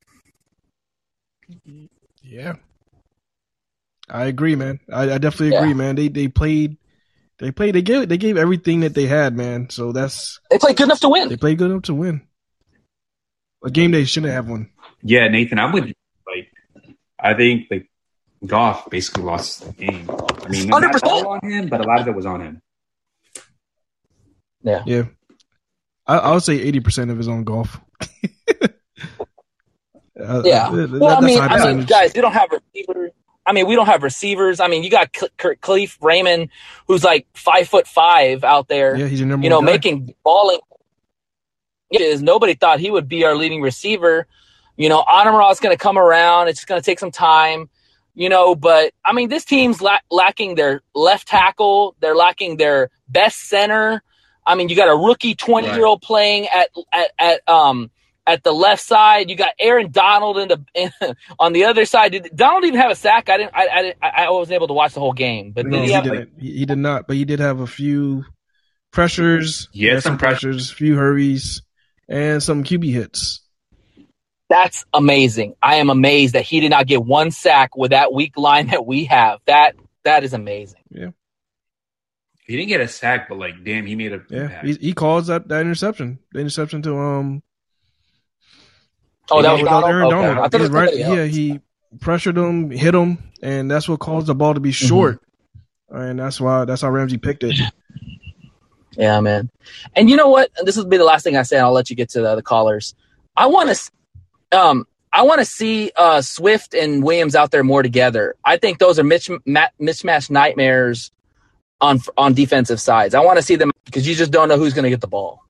Yeah. I agree, man. I, I definitely agree, Yeah. man. They they played They played. They gave. They gave everything that they had, man. So that's. They played good enough to win. They played good enough to win. A game they shouldn't have won. Yeah, Nathan, I'm with you. Like, I think like Goff basically lost the game. I mean, not all on him, but a lot of it was on him. Yeah. Yeah. I, I would say eighty percent of his own Goff. uh, yeah. That, well, I mean, I mean, guys, we don't have receivers. I mean, we don't have receivers. I mean, you got Kurt Cleef Raymond, who's like five foot five out there. Yeah, he's your number you know, one guy. making balling. Is nobody thought he would be our leading receiver. You know, Anamara's going to come around. It's going to take some time. You know, but I mean, this team's la- lacking their left tackle. They're lacking their best center. I mean, you got a rookie twenty year old right. playing at at at um. At the left side, you got Aaron Donald in the in, on the other side. Did Donald even have a sack? I didn't. I I, didn't, I wasn't able to watch the whole game. But no, did he, he have, didn't. He, he did not. But he did have a few pressures. He had some, some pressures, a few hurries, and some Q B hits. That's amazing. I am amazed that he did not get one sack with that weak line that we have. That that is amazing. Yeah. He didn't get a sack, but like, damn, he made a yeah. He, he caused that that interception. The interception to um. Oh, that was Donald? Aaron Okay. Donald. I thought it was right, somebody else. Yeah, he pressured him, hit him, and that's what caused the ball to be short. Mm-hmm. And that's why that's how Ramsey picked it. Yeah, man. And you know what? This will be the last thing I say, and I'll let you get to the other callers. I want to, um, I want to see uh, Swift and Williams out there more together. I think those are misch- ma- mismatch nightmares on on defensive sides. I want to see them because you just don't know who's going to get the ball.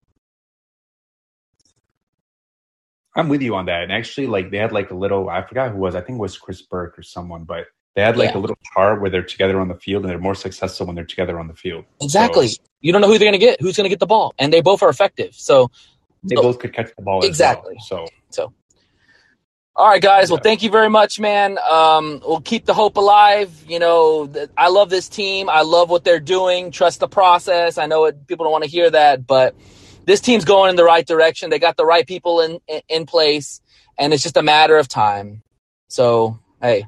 I'm with you on that. And actually, like, they had like a little, I forgot who it was. I think it was Chris Burke or someone, but they had like yeah. a little chart where they're together on the field and they're more successful when they're together on the field. Exactly. So, you don't know who they're going to get, who's going to get the ball. And they both are effective. So they so, both could catch the ball. Exactly. As well, so, so, all right, guys. Yeah. Well, thank you very much, man. Um, we'll keep the hope alive. You know, I love this team. I love what they're doing. Trust the process. I know it, people don't want to hear that, but this team's going in the right direction. They got the right people in, in, in place. And it's just a matter of time. So, hey.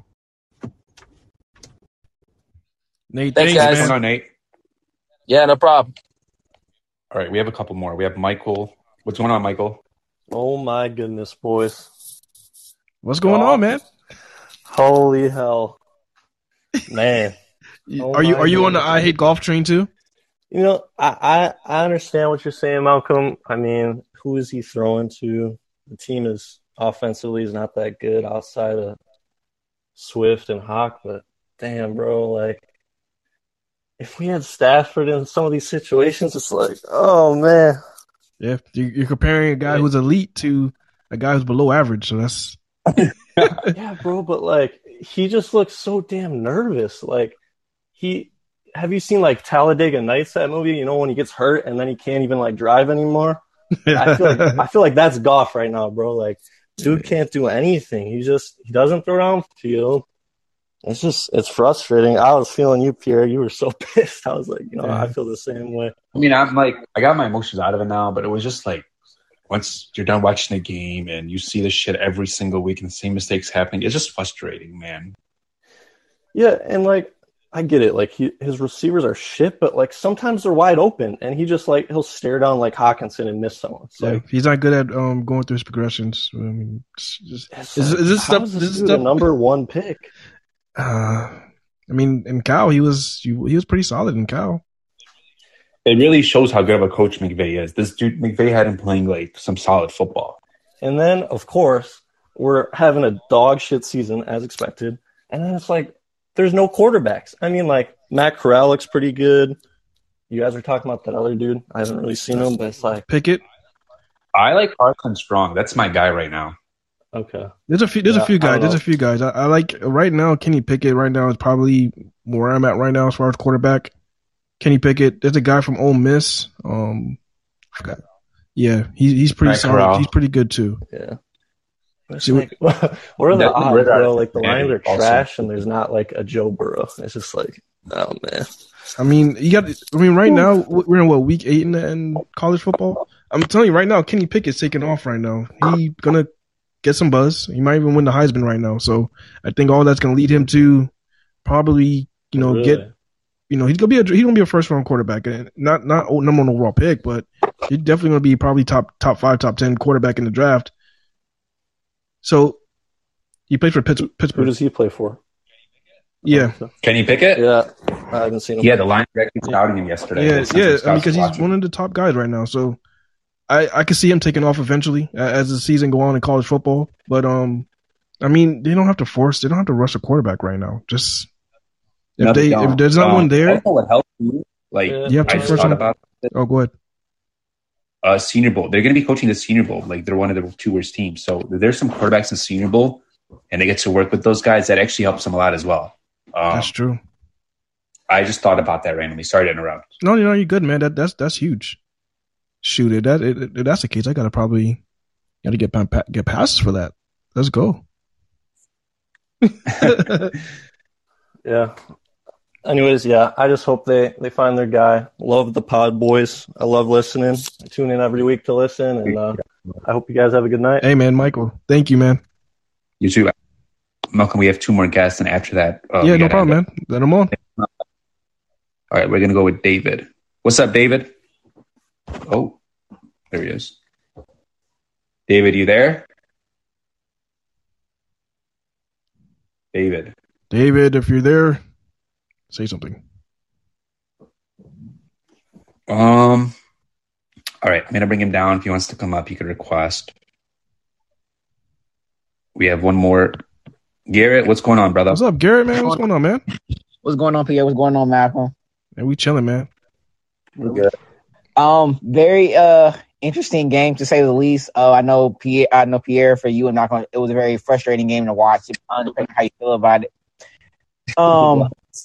Nate, thanks, thanks guys. What's going on, Nate? Yeah, no problem. All right, we have a couple more. We have Michael. What's going on, Michael? Oh, my goodness, boys. What's going oh, on, man? Holy hell. Man. oh are you are you on the I Hate Golf train, too? You know, I, I, I understand what you're saying, Malcolm. I mean, who is he throwing to? The team is offensively is not that good outside of Swift and Hawk, but damn, bro, like if we had Stafford in some of these situations, it's like, oh man. Yeah, you're comparing a guy who's elite to a guy who's below average, so that's yeah, bro. But like, he just looks so damn nervous. Like, he have you seen like Talladega Nights, that movie? You know, when he gets hurt and then he can't even like drive anymore. I feel like I feel like that's Goff right now, bro. Like, dude can't do anything. He just he doesn't throw down field. It's just it's frustrating. I was feeling you, Pierre. You were so pissed. I was like, you know, yeah. I feel the same way. I mean, I'm like, I got my emotions out of it now, but it was just like, once you're done watching the game and you see this shit every single week and the same mistakes happening, it's just frustrating, man. Yeah, and like, I get it. Like, he, his receivers are shit, but like sometimes they're wide open, and he just like he'll stare down like Hawkinson and miss someone. So yeah, he's not good at um going through his progressions. I mean, it's just, it's is, like, is this how stuff? is this This dude stuff a number one pick. Uh, I mean, in Cal, he was he, he was pretty solid in Cal. It really shows how good of a coach McVay is. This dude McVay had him playing like some solid football. And then, of course, we're having a dog shit season as expected. And then it's like, there's no quarterbacks. I mean, like, Matt Corral looks pretty good. You guys are talking about that other dude. I haven't really seen him, but it's like Pickett. I like Carson Strong. That's my guy right now. Okay. There's a few. There's yeah, a few guys. There's know. a few guys. I, I like right now. Kenny Pickett right now is probably where I'm at right now as far as quarterback. Kenny Pickett. There's a guy from Ole Miss. Um, I forgot. Yeah, he's he's pretty Matt solid. Corral. He's pretty good too. Yeah. It's See, like, what are the That- odds, bro? Like, the Yeah, Lions are also. trash, and there's not, like, a Joe Burrow. It's just like, oh, man. I mean, you got. I mean, right now we're in what week eight in, in college football. I'm telling you right now, Kenny Pickett's taking off right now. He's gonna get some buzz. He might even win the Heisman right now. So I think all that's gonna lead him to probably, you know, Really? get you know, he's gonna be a he's gonna be a first round quarterback, and not not number one overall pick, but he's definitely gonna be probably top top five, top ten quarterback in the draft. So he played for Pittsburgh. Who does he play for? Yeah. Kenny Pickett? Yeah. I haven't seen him. Yeah, the Lions were actually scouting him yesterday. Yeah, yeah, I mean, because he's one of the top guys right now. So I, I could see him taking off eventually as the season go on in college football. But um, I mean, they don't have to force. They don't have to rush a quarterback right now. Just if no, they, they if there's not um, one there, I what helps you. Like you have to I just first thought one. about it. Oh, go ahead. Uh, Senior Bowl. They're going to be coaching the Senior Bowl. Like they're one of the two worst teams. So there's some quarterbacks in Senior Bowl, and they get to work with those guys. That actually helps them a lot as well. Um, That's true. I just thought about that randomly. Sorry to interrupt. No, you know, you're good, man. That that's that's huge. Shoot, if that if that's the case, I gotta probably gotta get get passes for that. Let's go. Yeah. Anyways, yeah, I just hope they, they find their guy. Love the pod, boys. I love listening. I tune in every week to listen, and uh, I hope you guys have a good night. Hey, man, Michael, thank you, man. You too. Malcolm, we have two more guests, and after that... Uh, yeah, no problem, man. Let them on. All right, we're going to go with David. What's up, David? Oh, there he is. David, you there? David. David, if you're there, say something. Um. All right, I'm going to bring him down. If he wants to come up, he could request. We have one more... Garrett, what's going on, brother? What's up, Garrett, man? What's going on, man? What's going on, Pierre? What's going on, Malcolm? Man, we chilling, man. We're good. Um, very uh interesting game to say the least. Uh, I know Pierre. I know Pierre. For you and Malcolm, it was a very frustrating game to watch. Depending on how you feel about it. Um,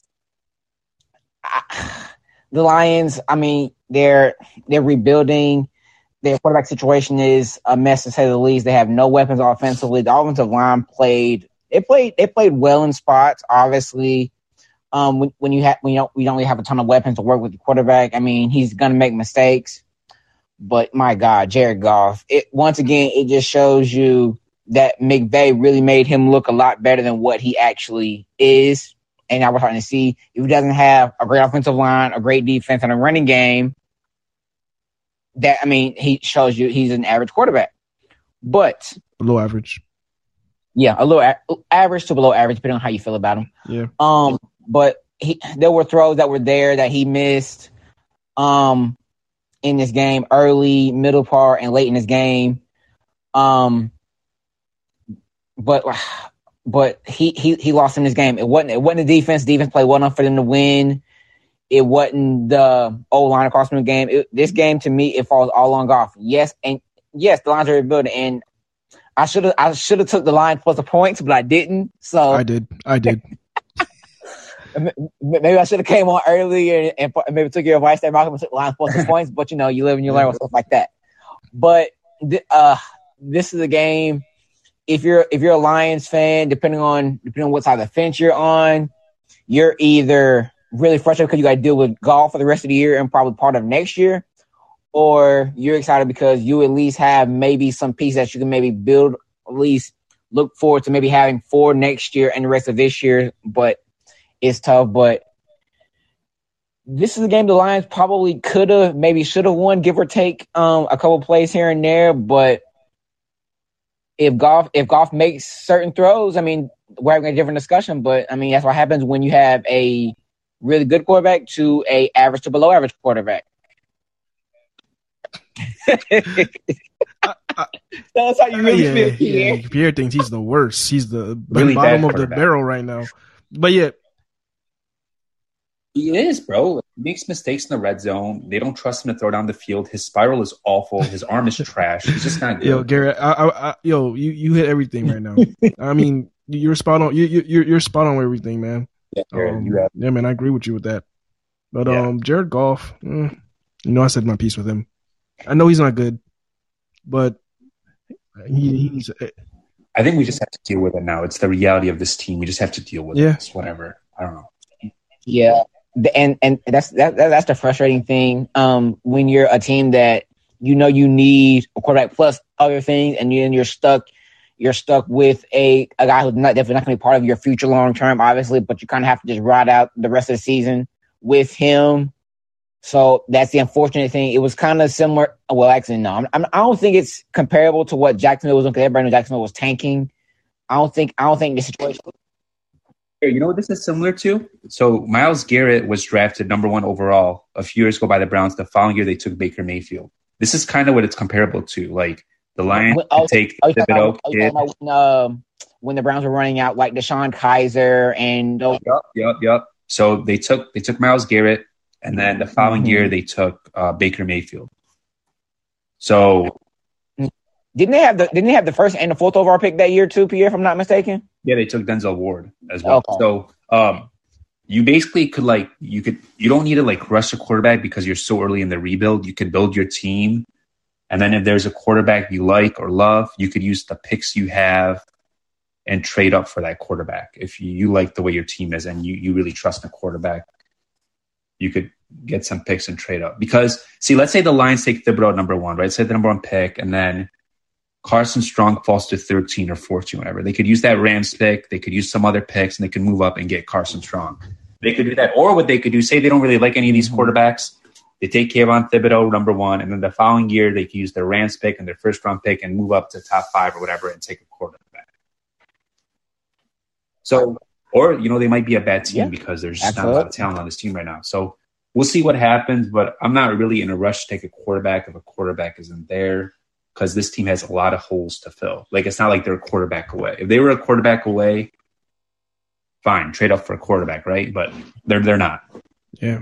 I, the Lions. I mean, they're they're rebuilding. Their quarterback situation is a mess to say the least. They have no weapons offensively. The offensive line played. They played. They played well in spots. Obviously, um, when, when you have when you don't we don't really have a ton of weapons to work with the quarterback. I mean, he's gonna make mistakes. But my God, Jared Goff. It once again, it just shows you that McVay really made him look a lot better than what he actually is. And now we're starting to see if he doesn't have a great offensive line, a great defense, and a running game. That I mean, he shows you he's an average quarterback. But below average. Yeah, a little a- average to below average, depending on how you feel about him. Yeah. Um, but he, there were throws that were there that he missed, um, in this game, early, middle part, and late in this game. Um, but but he he he lost in this game. It wasn't it wasn't the defense. Defense played well enough for them to win. It wasn't the O-line across from the game. It, this game, to me, it falls all on Goff. Yes, and yes, the Lions are rebuilding, and I should have I should have took the Lions plus the points, but I didn't. So I did. I did. Maybe I should have came on earlier and, and maybe took your advice there, Malcolm, and took the Lions plus the points. But you know, you live and you learn with stuff like that. But th- uh, this is a game. If you're if you're a Lions fan, depending on depending on what side of the fence you're on, you're either really frustrated because you got to deal with Goff for the rest of the year and probably part of next year, or you're excited because you at least have maybe some pieces that you can maybe build, at least look forward to maybe having for next year and the rest of this year. But it's tough. But this is a game the Lions probably could have, maybe should have won, give or take um, a couple plays here and there. But if Goff if Goff makes certain throws, I mean, we're having a different discussion. But I mean, that's what happens when you have a really good quarterback to a average to below average quarterback. Tell us how you really yeah, feel, Pierre. Yeah, Pierre thinks he's the worst. He's the Really bottom bad of the barrel right now. But yeah. He is, bro. He makes mistakes in the red zone. They don't trust him to throw down the field. His spiral is awful. His arm is trash. He's just not good. Yo, Garrett, I, I, I, yo, you, you hit everything right now. I mean, you're spot on. You, you, you're, you're spot on with everything, man. Yeah, Garrett, um, you have. yeah, man, I agree with you with that. But Yeah. um, Jared Goff, mm, you know, I said my piece with him. I know he's not good, but he, he's. I think we just have to deal with it now. It's the reality of this team. We just have to deal with Yeah. this. Whatever. I don't know. Yeah, The- and and that's that, that that's the frustrating thing. Um, when you're a team that you know you need a quarterback plus other things, and then you're stuck, you're stuck with a a guy who's not definitely not going to be part of your future long term, obviously. But you kind of have to just ride out the rest of the season with him. So that's the unfortunate thing. It was kind of similar. Well, actually, no. I'm, I'm, I don't think it's comparable to what Jacksonville was doing because everybody knew Jacksonville was tanking. I don't think. I don't think the situation. You know what this is similar to? So Myles Garrett was drafted number one overall a few years ago by the Browns. The following year, they took Baker Mayfield. This is kind of what it's comparable to. Like the Lions oh, take oh, Thibodeau. Oh, oh, oh, when, uh, when the Browns were running out, like Deshaun Kaiser and those. Yep, yep, yep. So they took they took Myles Garrett. And then the following mm-hmm. year, they took uh, Baker Mayfield. So, didn't they have the didn't they have the first and the fourth overall pick that year too, Pierre? If I'm not mistaken. Yeah, they took Denzel Ward as well. Okay. So, um, you basically could like you could you don't need to like rush a quarterback because you're so early in the rebuild. You could build your team, and then if there's a quarterback you like or love, you could use the picks you have and trade up for that quarterback. If you, you like the way your team is and you you really trust the quarterback, you could get some picks and trade up. Because, see, let's say the Lions take Thibodeau at number one, right? Say the number one pick, and then Carson Strong falls to thirteen or fourteen, whatever. They could use that Rams pick. They could use some other picks, and they could move up and get Carson Strong. They could do that. Or what they could do, say they don't really like any of these quarterbacks, they take Kayvon Thibodeau, number one, and then the following year they could use their Rams pick and their first-round pick and move up to top five or whatever and take a quarterback. So, or, you know, they might be a bad team yeah, because there's just absolutely. not a lot of talent on this team right now. So, we'll see what happens, but I'm not really in a rush to take a quarterback if a quarterback isn't there because this team has a lot of holes to fill. Like, it's not like they're a quarterback away. If they were a quarterback away, fine, trade up for a quarterback, right? But they're they're not. Yeah.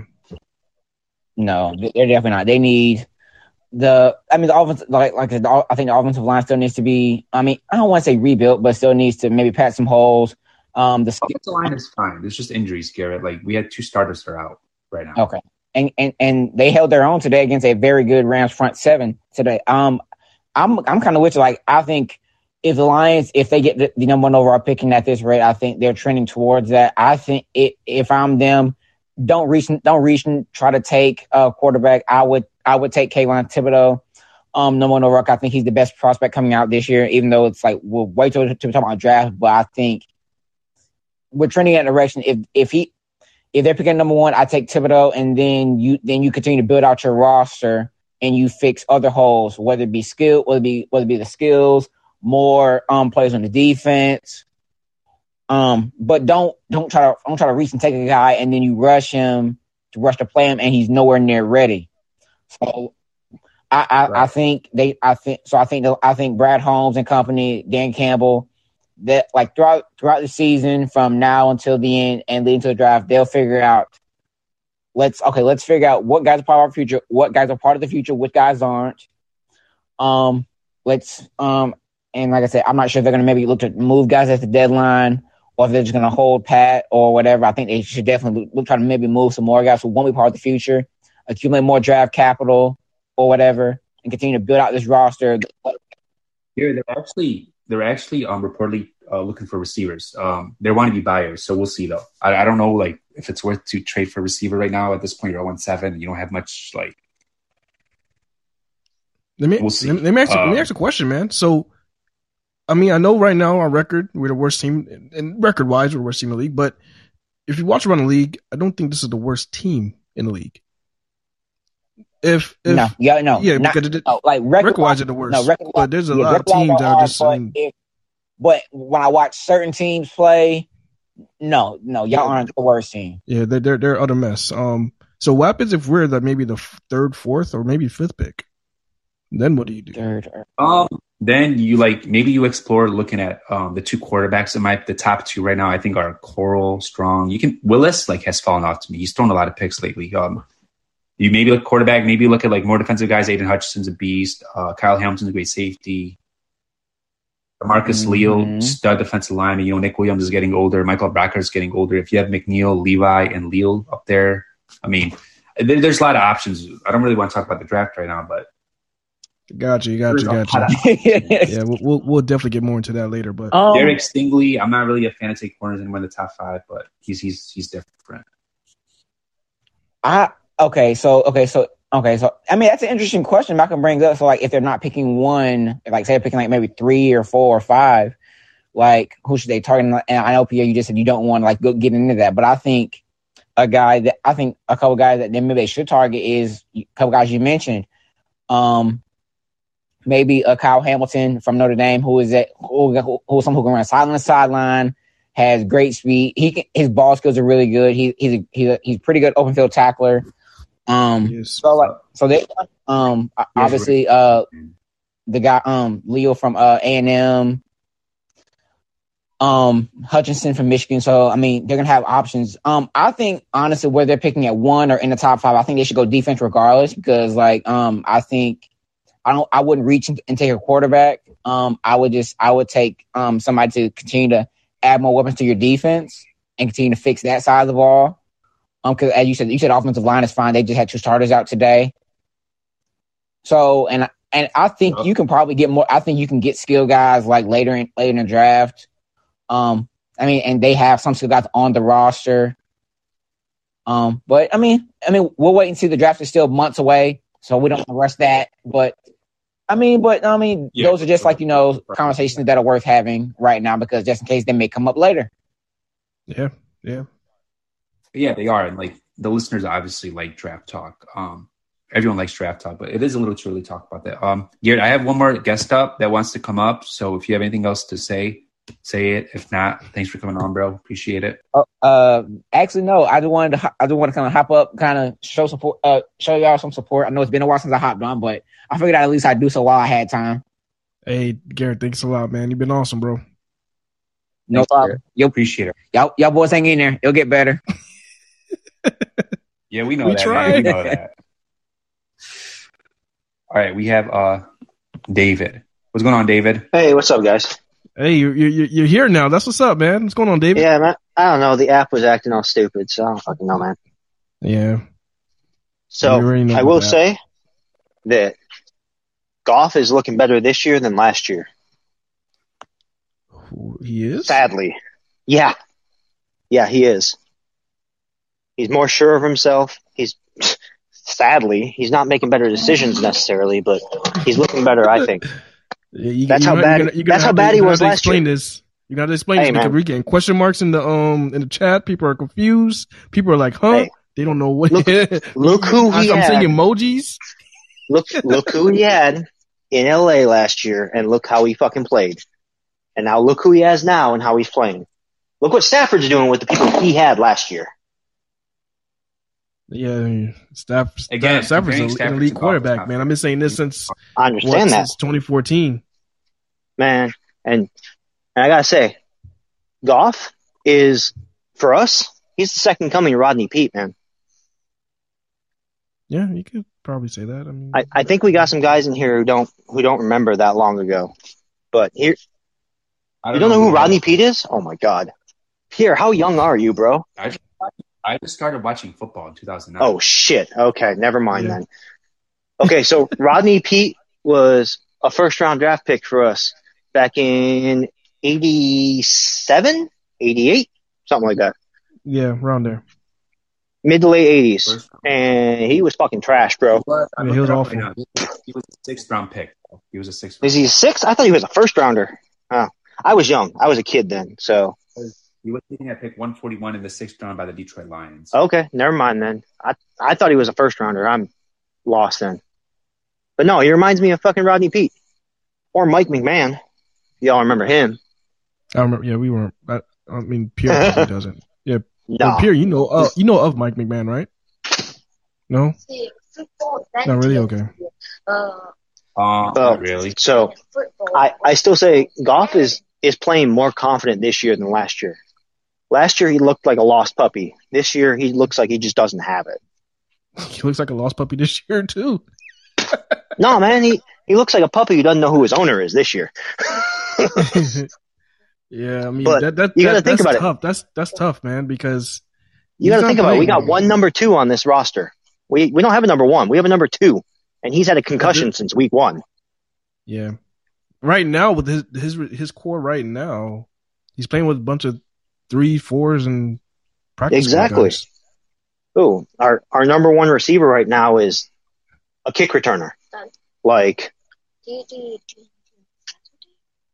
No, they're definitely not. They need the – I mean, the offense – like, like the, I think the offensive line still needs to be – I mean, I don't want to say rebuilt, but still needs to maybe patch some holes. Um, the offensive line is fine. There's just injuries, Garrett. Like, we had two starters that are out right now. Okay. And, and and they held their own today against a very good Rams front seven today. Um, I'm I'm kind of with you. Like, I think if the Lions, if they get the, the number one overall picking at this rate, I think they're trending towards that. I think it, if I'm them, don't reach don't reach and try to take a quarterback. I would I would take Kayvon Thibodeau, um, number one overall. I think he's the best prospect coming out this year. Even though it's like we'll wait till to talk about draft, but I think we're trending in that direction. If if he If they're picking number one, I take Thibodeau, and then you then you continue to build out your roster and you fix other holes, whether it be skill, whether it be whether it be the skills, more um players on the defense. Um, but don't don't try to don't try to reach and take a guy and then you rush him to rush to play him and he's nowhere near ready. So I I, right. I think they I think so I think I think Brad Holmes and company, Dan Campbell, that like throughout throughout the season from now until the end and leading to the draft, they'll figure out let's okay, let's figure out what guys are part of our future, what guys are part of the future, what guys aren't. Um let's um and like I said, I'm not sure if they're gonna maybe look to move guys at the deadline or if they're just gonna hold pat or whatever. I think they should definitely look try to maybe move some more guys who won't be part of the future, accumulate more draft capital or whatever, and continue to build out this roster. Here they're actually They're actually um, reportedly uh, looking for receivers. Um, they want to be buyers, so we'll see, though. I, I don't know like if it's worth to trade for a receiver right now. At this point, you're oh and seven. You don't have much, like... Let me, we'll see. Let me, ask you, um, let me ask you a question, man. So, I mean, I know right now on record, we're the worst team, and record-wise, we're the worst team in the league, but if you watch around the league, I don't think this is the worst team in the league. If, if no, yeah, no, yeah, not, because it, no, like record-wise, are the worst. No, record, but there's a yeah, lot of teams that are just. But, I mean, if, but when I watch certain teams play, no, no, y'all aren't the worst team. Yeah, they're they're, they're utter mess. Um, so what happens if we're the maybe the third, fourth, or maybe fifth pick? Then what do you do? Third. Um, then you like maybe you explore looking at um the two quarterbacks. In my the top two right now, I think are Coral, Strong. You can Willis like has fallen off to me. He's thrown a lot of picks lately. Um. You maybe look quarterback, maybe look at like more defensive guys. Aiden Hutchinson's a beast. Uh, Kyle Hamilton's a great safety. Marcus mm-hmm. Leal, stud defensive lineman. You know, Nick Williams is getting older. Michael Bracker's getting older. If you have McNeil, Levi, and Leal up there, I mean, there, there's a lot of options. I don't really want to talk about the draft right now, but gotcha, you gotcha, gotcha. Yeah, we'll, we'll we'll definitely get more into that later. But um, Derek Stingley, I'm not really a fan of take corners anymore in the top five, but he's he's he's different. I. Okay, so okay, so okay, so I mean that's an interesting question Malcolm brings up. So like, if they're not picking one, like say they're picking like maybe three or four or five, like who should they target? And I know Pierre, you just said you don't want to like go get into that, but I think a guy that I think a couple guys that maybe they should target is a couple guys you mentioned. Um, maybe a Kyle Hamilton from Notre Dame, who is at who, who, who someone who can run sideline to sideline, has great speed. He can, his ball skills are really good. He he's a, he's a, he's a pretty good open field tackler. Um, yes. so like so they um yes, obviously uh the guy um Leo from uh A and M. Um, Hutchinson from Michigan. So, I mean, they're going to have options. Um, I think, honestly, where they're picking at one or in the top five, I think they should go defense regardless because, like, um, I think I don't, I wouldn't reach and take a quarterback. Um, I would just, I would take, um, somebody to continue to add more weapons to your defense and continue to fix that side of the ball. Um, cause as you said, you said offensive line is fine. They just had two starters out today. So, and, and I think you can probably get more, I think you can get skill guys like later in, later in the draft. Um, I mean, and they have some skill guys on the roster. Um, but I mean, I mean, we'll wait and see. The draft is still months away, so we don't rush that. But I mean, but I mean, yeah. those are just like, you know, conversations that are worth having right now because just in case they may come up later. Yeah, yeah, yeah, they are, and like the listeners obviously like draft talk. Um, everyone likes draft talk, but it is a little too early to talk about that. Um, Garrett, I have one more guest up that wants to come up, so if you have anything else to say. Say it. If not, thanks for coming on, bro. Appreciate it. Uh, uh actually, no. I just wanted to. I just want to kind of hop up, kind of show support. Uh, show y'all some support. I know it's been a while since I hopped on, but I figured out at least I'd do so while I had time. Hey, Garrett, thanks a lot, man. You've been awesome, bro. No thanks, problem. You appreciate it. Y'all, y'all boys hang in there. It'll get better. Yeah, we know we that. Try. Man. We know that. All right, we have uh David. What's going on, David? Hey, what's up, guys? Hey, you're, you're, you're here now. That's what's up, man. What's going on, David? Yeah, man. I don't know. The app was acting all stupid, so I don't fucking know, man. Yeah. So I will that. say that Goff is looking better this year than last year. He is? Sadly. Yeah. Yeah, he is. He's more sure of himself. He's sadly, he's not making better decisions necessarily, but he's looking better, I think. Yeah, you, that's you how know, bad. You're gonna, you're that's how bad to, he was last explain year. This. You got to explain hey, this because we're getting question marks in the um in the chat. People are confused. People are like, "Huh?" Hey, they don't know what. Look, look who he I'm had. saying emojis. Look, look who he had in L A last year, and look how he fucking played. And now look who he has now and how he's playing. Look what Stafford's doing with the people he had last year. Yeah, Stafford, Again, Stafford's an elite quarterback, man. I've been saying this since I understand what, that since twenty fourteen. Man, and, and I gotta say, Goff is for us. He's the second coming of Rodney Peete, man. Yeah, you could probably say that. I mean, I, I think we got some guys in here who don't who don't remember that long ago. But here, don't you don't know, know who Rodney Peete is? Oh my God, Pierre, how young are you, bro? I just, I just started watching football in two thousand nine. Oh shit. Okay, never mind yeah. then. Okay, so Rodney Peete was a first round draft pick for us back in eighty-seven, eighty-eight, something like that. Yeah, around there. Mid to late eighties. And he was fucking trash, bro. I mean, he was awful. He was a sixth round pick. He was a sixth round Is he a sixth? I thought he was a first rounder. Oh, I was young. I was a kid then, so. He was taken at pick one forty-one in the sixth round by the Detroit Lions. Okay, never mind then. I I thought he was a first rounder. I'm lost then. But no, he reminds me of fucking Rodney Peete. Or Mike McMahon. Y'all remember him. I remember, yeah, we weren't. I, I mean, Pierre probably doesn't. Yeah, no. Well, Pierre, you know, uh, you know of Mike McMahon, right? No, not really. Okay. Uh, not really. So, I I still say Goff is is playing more confident this year than last year. Last year he looked like a lost puppy. This year he looks like he just doesn't have it. He looks like a lost puppy this year too. No, man, he he looks like a puppy who doesn't know who his owner is this year. Yeah, I mean, but that, that, you got to that, think that's about tough. it. That's that's tough, man, because you got to think about it. We got one number two on this roster. We we don't have a number one. We have a number two, and he's had a concussion since week one. Yeah, right now with his his his core right now, he's playing with a bunch of three, fours, and practice. Exactly. Oh, our our number one receiver right now is a kick returner. Like.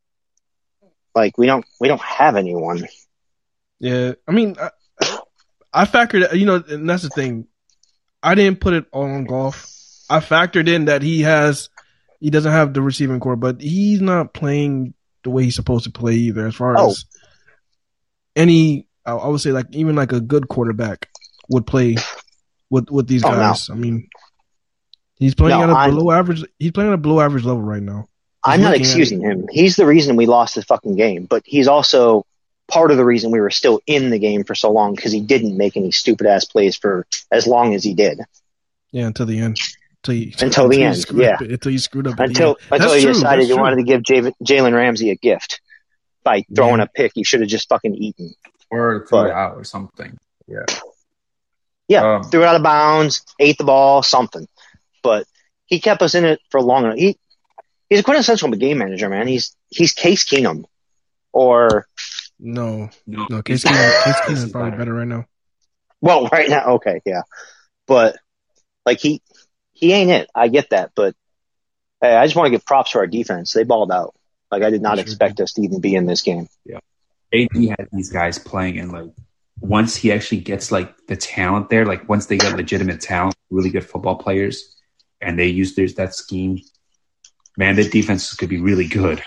Like we don't we don't have anyone. Yeah, I mean, I, I factored, you know, and that's the thing. I didn't put it all on Goff. I factored in that he has, he doesn't have the receiving core, but he's not playing the way he's supposed to play either. As far Oh. as any, I I would say, like even like a good quarterback would play with with these Oh, no. guys. I mean, he's playing No, at a I'm- below average. He's playing at a below average level right now. He's I'm not looking at excusing him. He's the reason we lost the fucking game, but he's also part of the reason we were still in the game for so long because he didn't make any stupid ass plays for as long as he did. Yeah, until the end. Until, he, Until the he end, screwed yeah. up- until he screwed up. at the Until end. until That's he true, decided that's he true. wanted to give Jav- Jalen Ramsey a gift by throwing a pick he should have just fucking eaten. Or throw But- it out or something. Yeah. Yeah, Um, threw it out of bounds, ate the ball, something. But he kept us in it for long enough. He he's a quintessential game manager, man. He's he's Case Keenum, or No, No, no. Case he's- Keenum, Case Keenum he's is probably better right now. well, right now, okay, yeah. But like he he ain't it. I get that, but hey, I just want to give props to our defense. They balled out. Like I did not Sure expect us to even be in this game. A D had these guys playing, and like once he actually gets like the talent there, like once they get legitimate talent, really good football players, and they use their that scheme, man, the defense could be really good.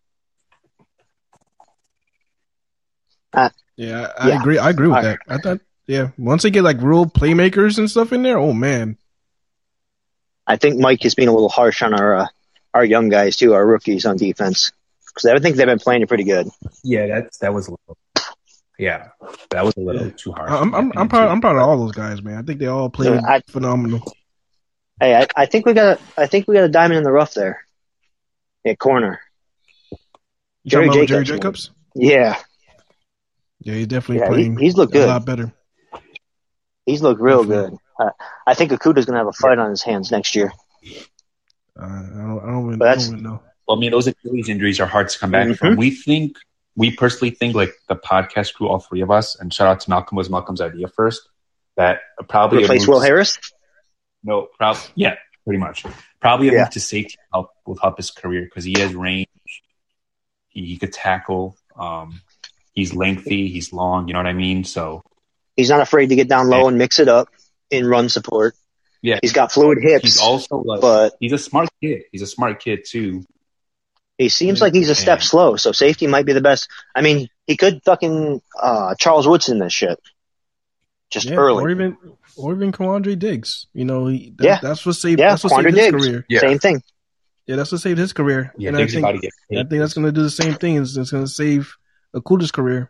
Uh, Yeah, I, I Yeah. agree. I agree with I- that. I thought, yeah, once they get like real playmakers and stuff in there, oh man, I think Mike is being a little harsh on our uh, our young guys too, our rookies on defense, because I think they've been playing it pretty good. Yeah, that's that was a little. Yeah, that was a little too hard. I'm I'm I'm proud. I'm proud of all those guys, man. I think they all played Yeah, I- phenomenal. Hey, I, I think we got a, I think we got a diamond in the rough there, at corner. You Jerry talking about Jerry Jacobs. Jacobs? Yeah, Yeah, he's definitely Yeah, he- playing. he's looked a good. lot better. he's looked real Definitely. good. Uh, I think Okuda's gonna have a fight on his hands next year. Uh, I don't. I don't even, But I that's- don't even know. Well, I mean, those Achilles injuries are hard to come back Mhm. from. We think, we personally think, like the podcast crew, all three of us, and shout out to Malcolm, was Malcolm's idea first, that probably a Replace move Will to- Harris. No, probably, yeah, pretty much. Probably a Yeah. move to safety help will help his career because he has range. He, he could tackle. Um, he's lengthy. He's long. You know what I mean? So He's not afraid to get down low and mix it up in run support. yeah, He's got fluid hips, he's also like, but he's a smart kid. He's a smart kid too. he seems like he's a step Yeah. slow. So safety might be the best. I mean, he could fucking uh, Charles Woodson this shit just Yeah, early. or even or even Quandre Diggs. You know, he, that, Yeah. that's what saved. yeah, That's what saved Quandre his Diggs. career. Yeah. Same thing. Yeah, that's what saved his career. Yeah, and Diggs I is think about to get I paid. think that's going to do the same thing. It's, it's going to save Okuda's career.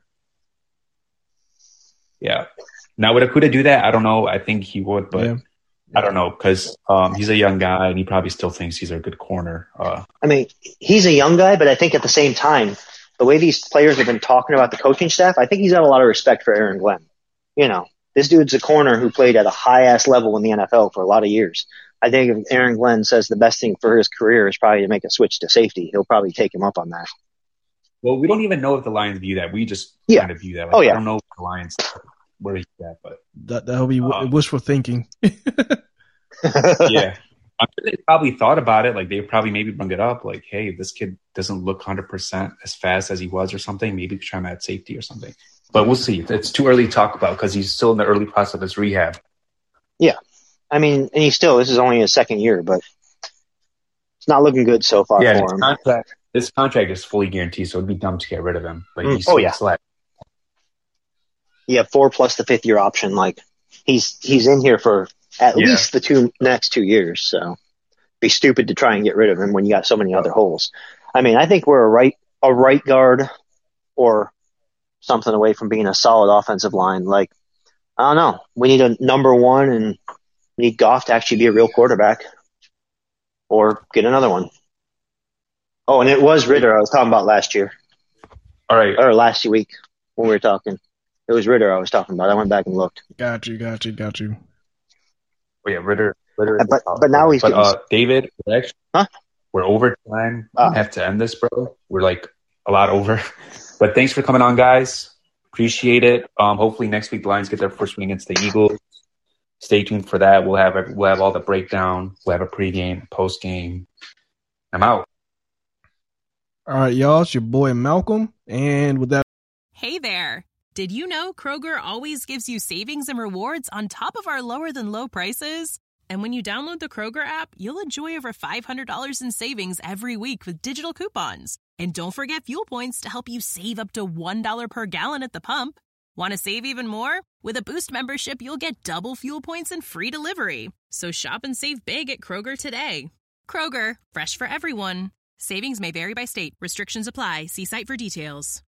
Yeah. Now, would Akuda do that? I don't know. I think he would, but Yeah. I don't know because um, he's a young guy and he probably still thinks he's a good corner. Uh, I mean, he's a young guy, but I think at the same time, the way these players have been talking about the coaching staff, I think he's got a lot of respect for Aaron Glenn. You know, this dude's a corner who played at a high ass level in the N F L for a lot of years. I think if Aaron Glenn says the best thing for his career is probably to make a switch to safety, he'll probably take him up on that. well, we don't even know if the Lions view that. We just Yeah. kind of view that. Like, Oh, yeah. I don't know if the Lions where he's at, but That that'll be w Um, wishful thinking. yeah. I'm sure they probably thought about it. Like they probably maybe bring it up. Like, hey, this kid doesn't look one hundred percent as fast as he was or something. Maybe we could try him at safety or something. But we'll see. It's too early to talk about because he's still in the early process of his rehab. Yeah. I mean, and he's still, this is only his second year, but it's not looking good so far Yeah, for his him. contract, this contract is fully guaranteed, so it'd be dumb to get rid of him. But Mm, he's oh, still yeah. select. Yeah, four plus the fifth year option. Like he's, he's in here for at Yeah. least the two next two years. So be stupid to try and get rid of him when you got so many other holes. I mean, I think we're a right, a right guard or something away from being a solid offensive line. Like, I don't know. We need a number one and we need Goff to actually be a real quarterback or get another one. Oh, and it was Ritter I was talking about last year All right. or last week when we were talking. It was Ritter I was talking about. I went back and looked. Got you, got you, got you. Oh, yeah, Ritter. Ritter Uh, but- but now he's But getting- uh, David, we're actually, Huh? we're over time. Ah. We have to end this, bro. We're like a lot over. But thanks for coming on, guys. Appreciate it. Um, hopefully next week the Lions get their first win against the Eagles. Stay tuned for that. We'll have we'll have all the breakdown. We'll have a pregame, postgame. I'm out. All right, y'all. It's your boy Malcolm, and with that. Hey there. Did you know Kroger always gives you savings and rewards on top of our lower-than-low prices? And when you download the Kroger app, you'll enjoy over five hundred dollars in savings every week with digital coupons. And don't forget fuel points to help you save up to one dollar per gallon at the pump. Want to save even more? With a Boost membership, you'll get double fuel points and free delivery. So shop and save big at Kroger today. Kroger, fresh for everyone. Savings may vary by state. Restrictions apply. See site for details.